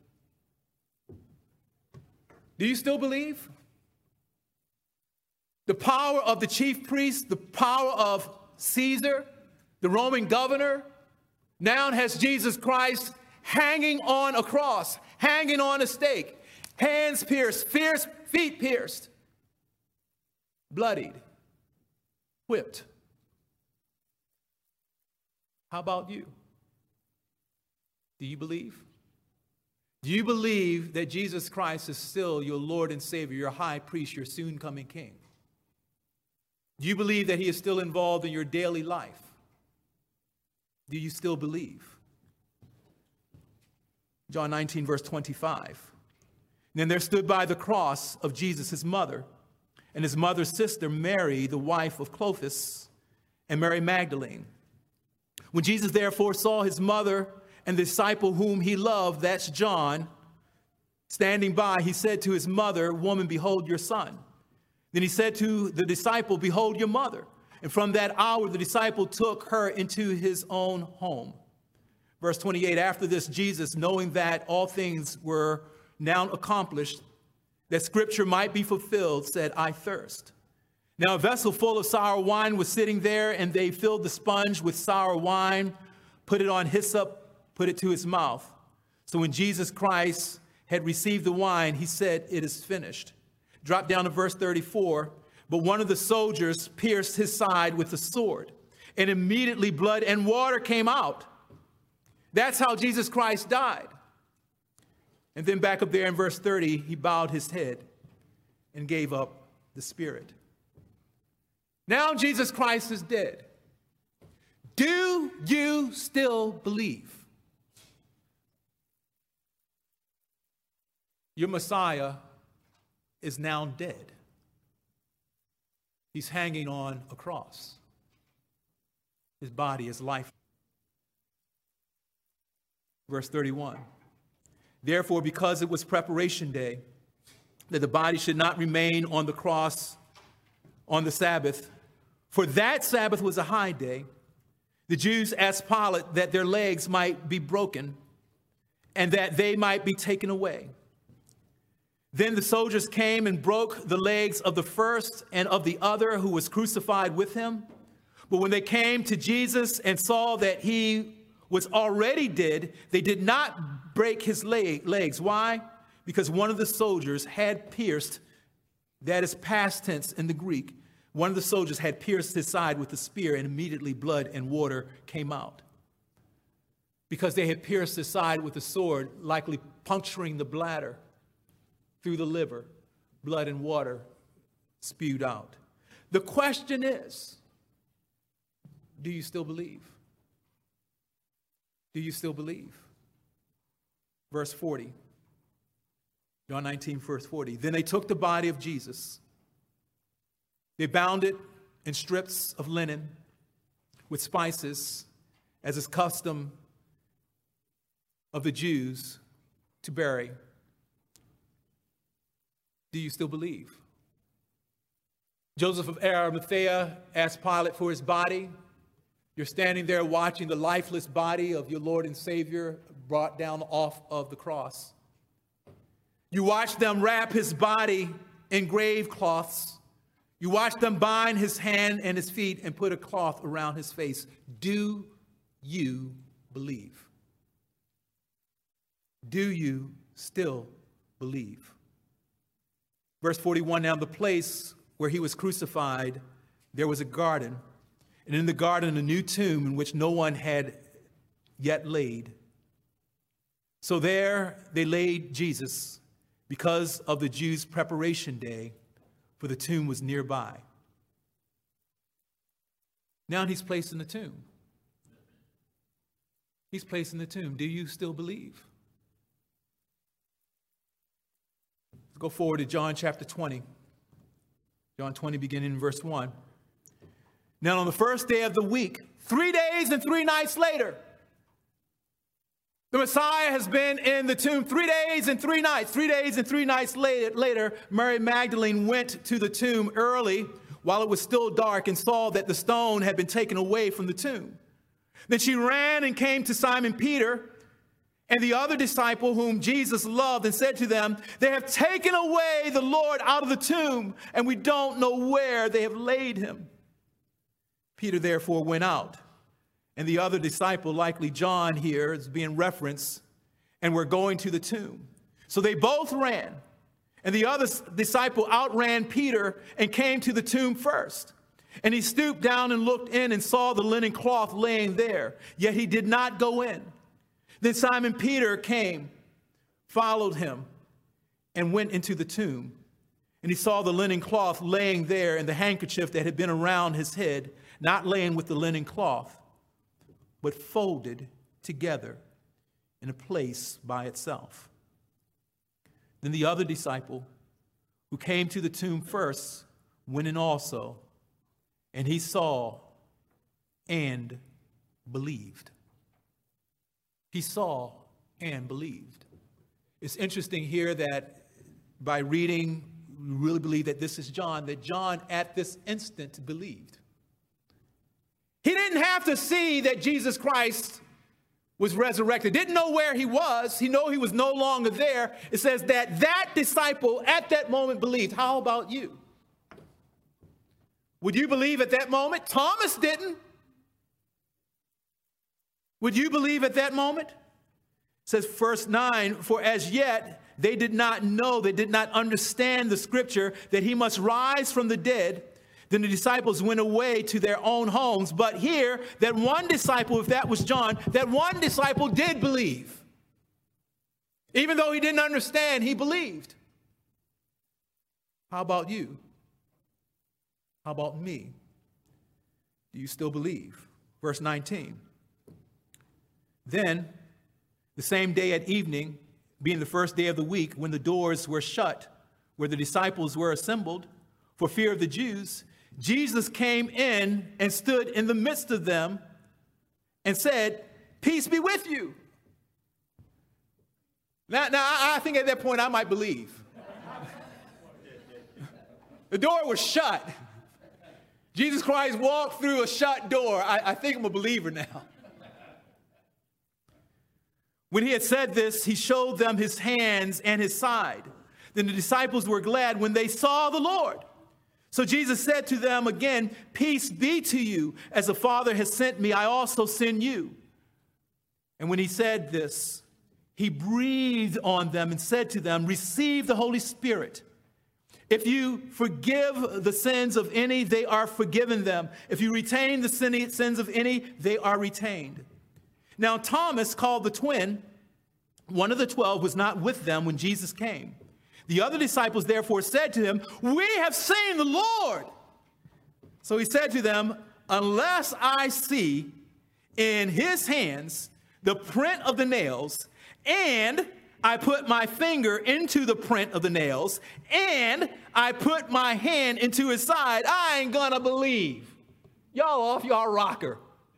Do you still believe? The power of the chief priest, the power of Caesar, the Roman governor, now has Jesus Christ hanging on a cross, hanging on a stake, hands pierced, feet pierced, bloodied, whipped. How about you? Do you believe? Do you believe that Jesus Christ is still your Lord and Savior, your high priest, your soon coming king? Do you believe that he is still involved in your daily life? Do you still believe? John 19, verse 25. Then there stood by the cross of Jesus his mother, and his mother's sister, Mary, the wife of Clopas, and Mary Magdalene. When Jesus therefore saw his mother and the disciple whom he loved, that's John, standing by, he said to his mother, "Woman, behold your son." Then he said to the disciple, "Behold your mother." And from that hour, the disciple took her into his own home. Verse 28, after this, Jesus, knowing that all things were now accomplished, that scripture might be fulfilled, said, "I thirst." Now a vessel full of sour wine was sitting there, and they filled the sponge with sour wine, put it on hyssop, put it to his mouth. So when Jesus Christ had received the wine, he said, "It is finished." Drop down to verse 34. But one of the soldiers pierced his side with a sword, and immediately blood and water came out. That's how Jesus Christ died. And then back up there in verse 30, he bowed his head and gave up the spirit. Now Jesus Christ is dead. Do you still believe? Your Messiah is now dead. He's hanging on a cross. His body is lifeless. Verse 31. Therefore, because it was preparation day, that the body should not remain on the cross on the Sabbath, for that Sabbath was a high day, The Jews asked Pilate that their legs might be broken and that they might be taken away. Then the soldiers came and broke the legs of the first and of the other who was crucified with him. But when they came to Jesus and saw that he was already dead, they did not break his legs. Why? Because one of the soldiers had pierced, that is past tense in the Greek, one of the soldiers had pierced his side with a spear, and immediately blood and water came out. Because they had pierced his side with a sword, likely puncturing the bladder through the liver, blood and water spewed out. The question is, do you still believe? Do you still believe? Verse 40. John 19, verse 40. Then they took the body of Jesus. They bound it in strips of linen with spices, as is custom of the Jews to bury. Do you still believe? Joseph of Arimathea asked Pilate for his body. You're standing there watching the lifeless body of your Lord and Savior brought down off of the cross. You watch them wrap his body in grave cloths. You watch them bind his hand and his feet and put a cloth around his face. Do you believe? Do you still believe? Verse 41, now the place where he was crucified, there was a garden, and in the garden a new tomb in which no one had yet laid. So there they laid Jesus because of the Jews' preparation day, for the tomb was nearby. Now he's placed in the tomb. He's placed in the tomb. Do you still believe? Let's go forward to John chapter 20. John 20, beginning in verse 1. Now on the first day of the week, 3 days and 3 nights later, the Messiah has been in the tomb 3 days and 3 nights. 3 days and 3 nights later, Mary Magdalene went to the tomb early while it was still dark and saw that the stone had been taken away from the tomb. Then she ran and came to Simon Peter and the other disciple whom Jesus loved and said to them, they have taken away the Lord out of the tomb, and we don't know where they have laid him. Peter therefore went out. And the other disciple, likely John here, is being referenced, and we're going to the tomb. So they both ran. And the other disciple outran Peter and came to the tomb first. And he stooped down and looked in and saw the linen cloth laying there. Yet he did not go in. Then Simon Peter came, followed him, and went into the tomb. And he saw the linen cloth laying there and the handkerchief that had been around his head, not laying with the linen cloth, but folded together in a place by itself. Then the other disciple, who came to the tomb first, went in also, and he saw and believed. He saw and believed. It's interesting here that by reading, we really believe that this is John, that John at this instant believed. He didn't have to see that Jesus Christ was resurrected. Didn't know where he was. He knew he was no longer there. It says that disciple at that moment believed. How about you? Would you believe at that moment? Thomas didn't. Would you believe at that moment? It says verse 9, for as yet they did not know, they did not understand the scripture that he must rise from the dead. Then the disciples went away to their own homes. But here, that one disciple, if that was John, that one disciple did believe. Even though he didn't understand, he believed. How about you? How about me? Do you still believe? Verse 19. Then, the same day at evening, being the first day of the week, when the doors were shut, where the disciples were assembled, for fear of the Jews, Jesus came in and stood in the midst of them and said, peace be with you. Now I think at that point I might believe. The door was shut. Jesus Christ walked through a shut door. I think I'm a believer now. When he had said this, he showed them his hands and his side. Then the disciples were glad when they saw the Lord. So Jesus said to them again, "Peace be to you. As the Father has sent me, I also send you." And when he said this, he breathed on them and said to them, "Receive the Holy Spirit. If you forgive the sins of any, they are forgiven them. If you retain the sins of any, they are retained." Now Thomas, called the twin, one of the 12, was not with them when Jesus came. The other disciples therefore said to him, "We have seen the Lord." So he said to them, "Unless I see in his hands the print of the nails, and I put my finger into the print of the nails, and I put my hand into his side, I ain't gonna believe." Y'all off y'all rocker.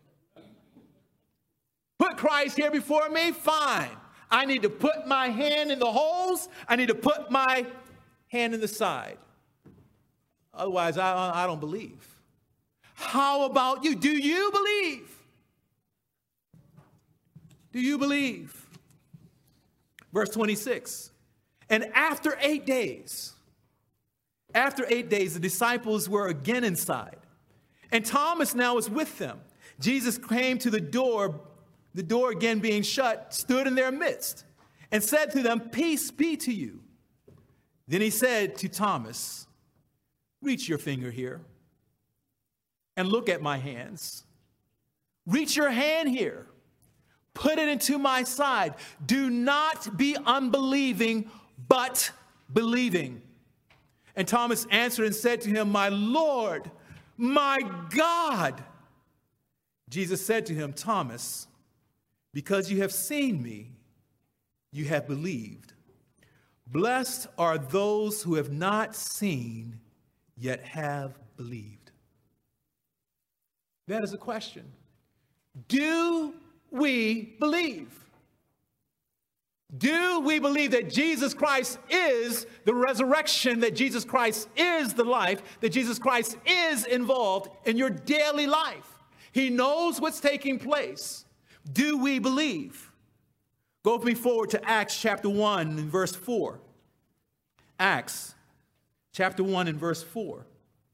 Put Christ here before me? Fine. I need to put my hand in the holes. I need to put my hand in the side. Otherwise, I don't believe. How about you? Do you believe? Do you believe? Verse 26. And after 8 days, the disciples were again inside, and Thomas now was with them. Jesus came to the door again being shut, stood in their midst, and said to them, "Peace be to you." Then he said to Thomas, "Reach your finger here and look at my hands. Reach your hand here. Put it into my side. Do not be unbelieving, but believing." And Thomas answered and said to him, "My Lord, my God." Jesus said to him, "Thomas, because you have seen me, you have believed. Blessed are those who have not seen, yet have believed." That is a question. Do we believe? Do we believe that Jesus Christ is the resurrection, that Jesus Christ is the life, that Jesus Christ is involved in your daily life? He knows what's taking place. Do we believe? Go with me forward to Acts chapter 1 and verse 4. Acts chapter 1 and verse 4.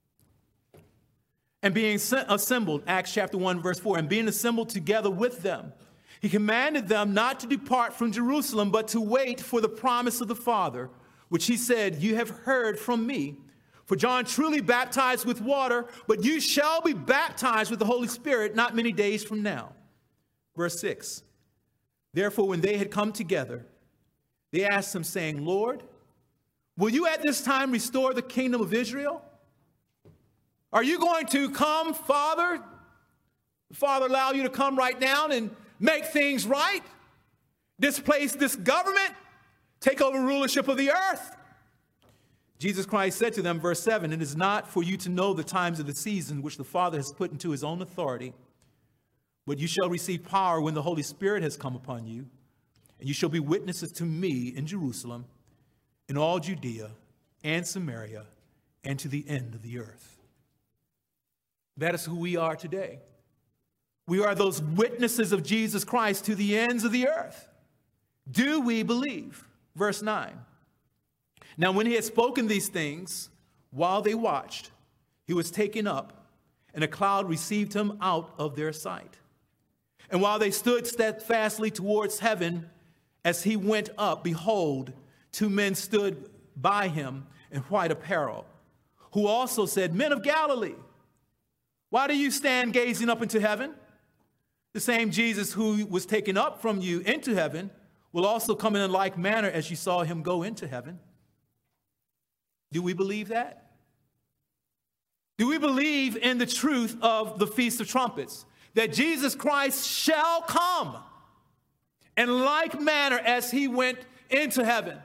And being assembled, Acts chapter 1 verse 4, and being assembled together with them, he commanded them not to depart from Jerusalem, but to wait for the promise of the Father, which he said, "You have heard from me. For John truly baptized with water, but you shall be baptized with the Holy Spirit not many days from now." Verse 6. Therefore, when they had come together, they asked him, saying, "Lord, will you at this time restore the kingdom of Israel? Are you going to come, Father? Father, allow you to come right now and make things right? Displace this government? Take over rulership of the earth?" Jesus Christ said to them, verse 7, "It is not for you to know the times of the season which the Father has put into his own authority, but you shall receive power when the Holy Spirit has come upon you, and you shall be witnesses to me in Jerusalem, in all Judea and Samaria, and to the end of the earth." That is who we are today. We are those witnesses of Jesus Christ to the ends of the earth. Do we believe? Verse 9. Now, when he had spoken these things, while they watched, he was taken up, and a cloud received him out of their sight. And while they stood steadfastly towards heaven as he went up, behold, 2 men stood by him in white apparel, who also said, "Men of Galilee, why do you stand gazing up into heaven? The same Jesus who was taken up from you into heaven will also come in like manner as you saw him go into heaven." Do we believe that? Do we believe in the truth of the Feast of Trumpets? That Jesus Christ shall come in like manner as he went into heaven.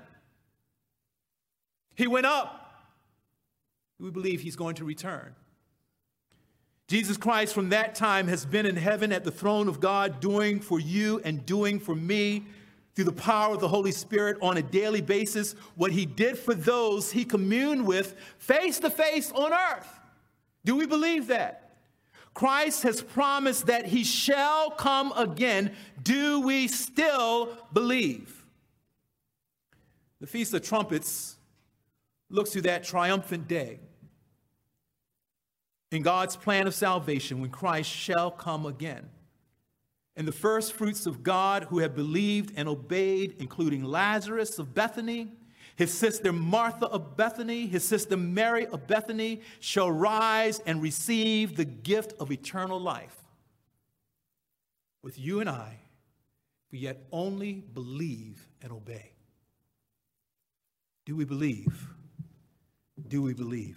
He went up. Do we believe he's going to return? Jesus Christ from that time has been in heaven at the throne of God, doing for you and doing for me through the power of the Holy Spirit on a daily basis what he did for those he communed with face to face on earth. Do we believe that? Christ has promised that he shall come again. Do we still believe? The Feast of Trumpets looks to that triumphant day in God's plan of salvation when Christ shall come again. And the first fruits of God who have believed and obeyed, including Lazarus of Bethany, his sister Martha of Bethany, his sister Mary of Bethany, shall rise and receive the gift of eternal life. With you and I, we yet only believe and obey. Do we believe? Do we believe?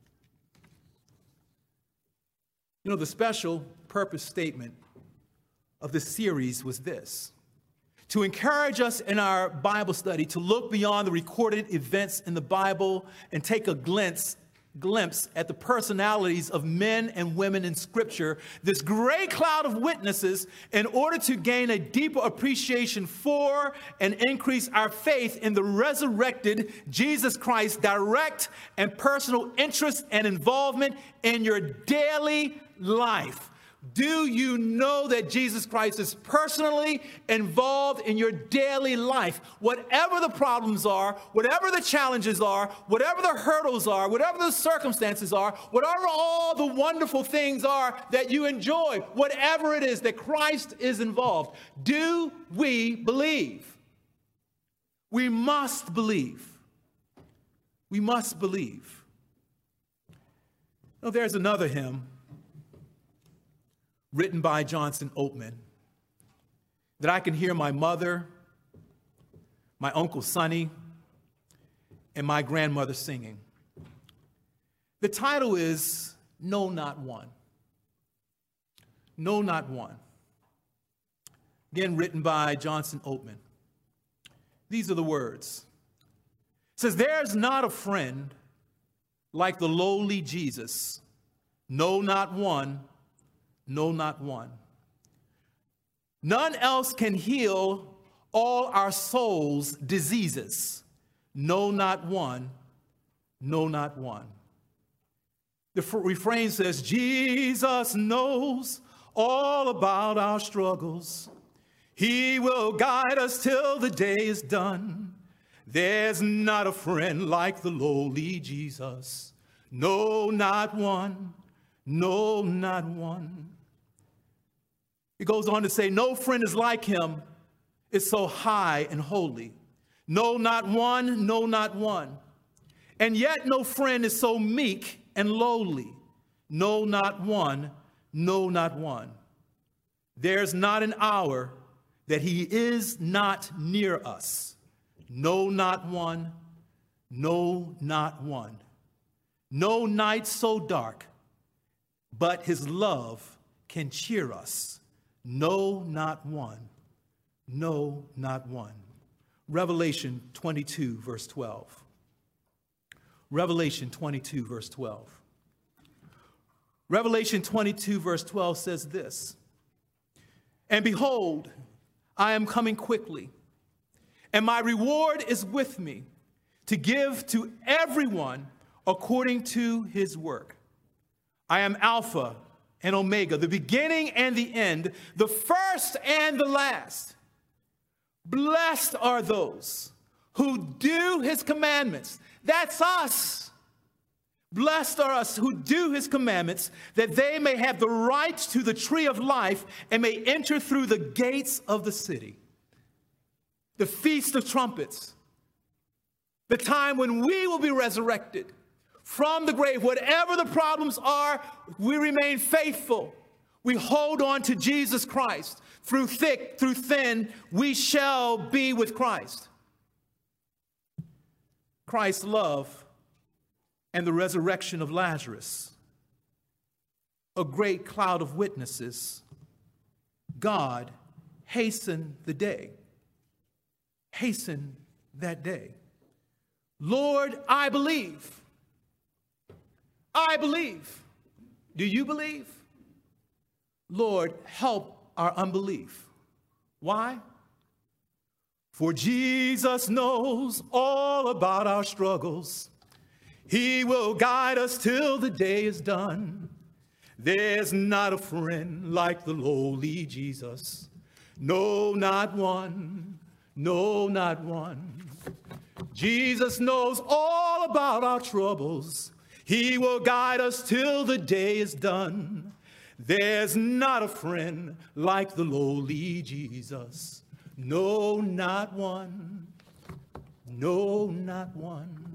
You know, the special purpose statement of this series was this: to encourage us in our Bible study to look beyond the recorded events in the Bible and take a glimpse at the personalities of men and women in Scripture, this great cloud of witnesses, in order to gain a deeper appreciation for and increase our faith in the resurrected Jesus Christ, direct and personal interest and involvement in your daily life. Do you know that Jesus Christ is personally involved in your daily life? Whatever the problems are, whatever the challenges are, whatever the hurdles are, whatever the circumstances are, whatever all the wonderful things are that you enjoy, whatever it is that Christ is involved, do we believe? We must believe. We must believe. Now, there's another hymn written by Johnson Oatman that I can hear my mother, my Uncle Sonny, and my grandmother singing. The title is No, Not One. No, Not One. Again, written by Johnson Oatman. These are the words. It says, there's not a friend like the lowly Jesus. No, not one. No, not one. None else can heal all our soul's diseases. No, not one. No, not one. The refrain says, Jesus knows all about our struggles. He will guide us till the day is done. There's not a friend like the lowly Jesus. No, not one. No, not one. It goes on to say, no friend is like him. It's so high and holy. No, not one. No, not one. And yet no friend is so meek and lowly. No, not one. No, not one. There's not an hour that he is not near us. No, not one. No, not one. No night so dark, but his love can cheer us. No, not one. No, not one. Revelation 22, verse 12. Revelation 22, verse 12. Revelation 22, verse 12 says this: and behold, I am coming quickly, and my reward is with me to give to everyone according to his work. I am Alpha and Omega, the beginning and the end, the first and the last. Blessed are those who do his commandments. That's us. Blessed are us who do his commandments, that they may have the right to the tree of life and may enter through the gates of the city. The Feast of Trumpets, the time when we will be resurrected from the grave. Whatever the problems are, we remain faithful. We hold on to Jesus Christ. Through thick, through thin, we shall be with Christ. Christ's love and the resurrection of Lazarus. A great cloud of witnesses. God, hasten the day. Hasten that day. Lord, I believe. I believe. Do you believe? Lord, help our unbelief. Why? For Jesus knows all about our struggles. He will guide us till the day is done. There's not a friend like the lowly Jesus. No, not one. No, not one. Jesus knows all about our troubles. He will guide us till the day is done. There's not a friend like the lowly Jesus. No, not one. No, not one.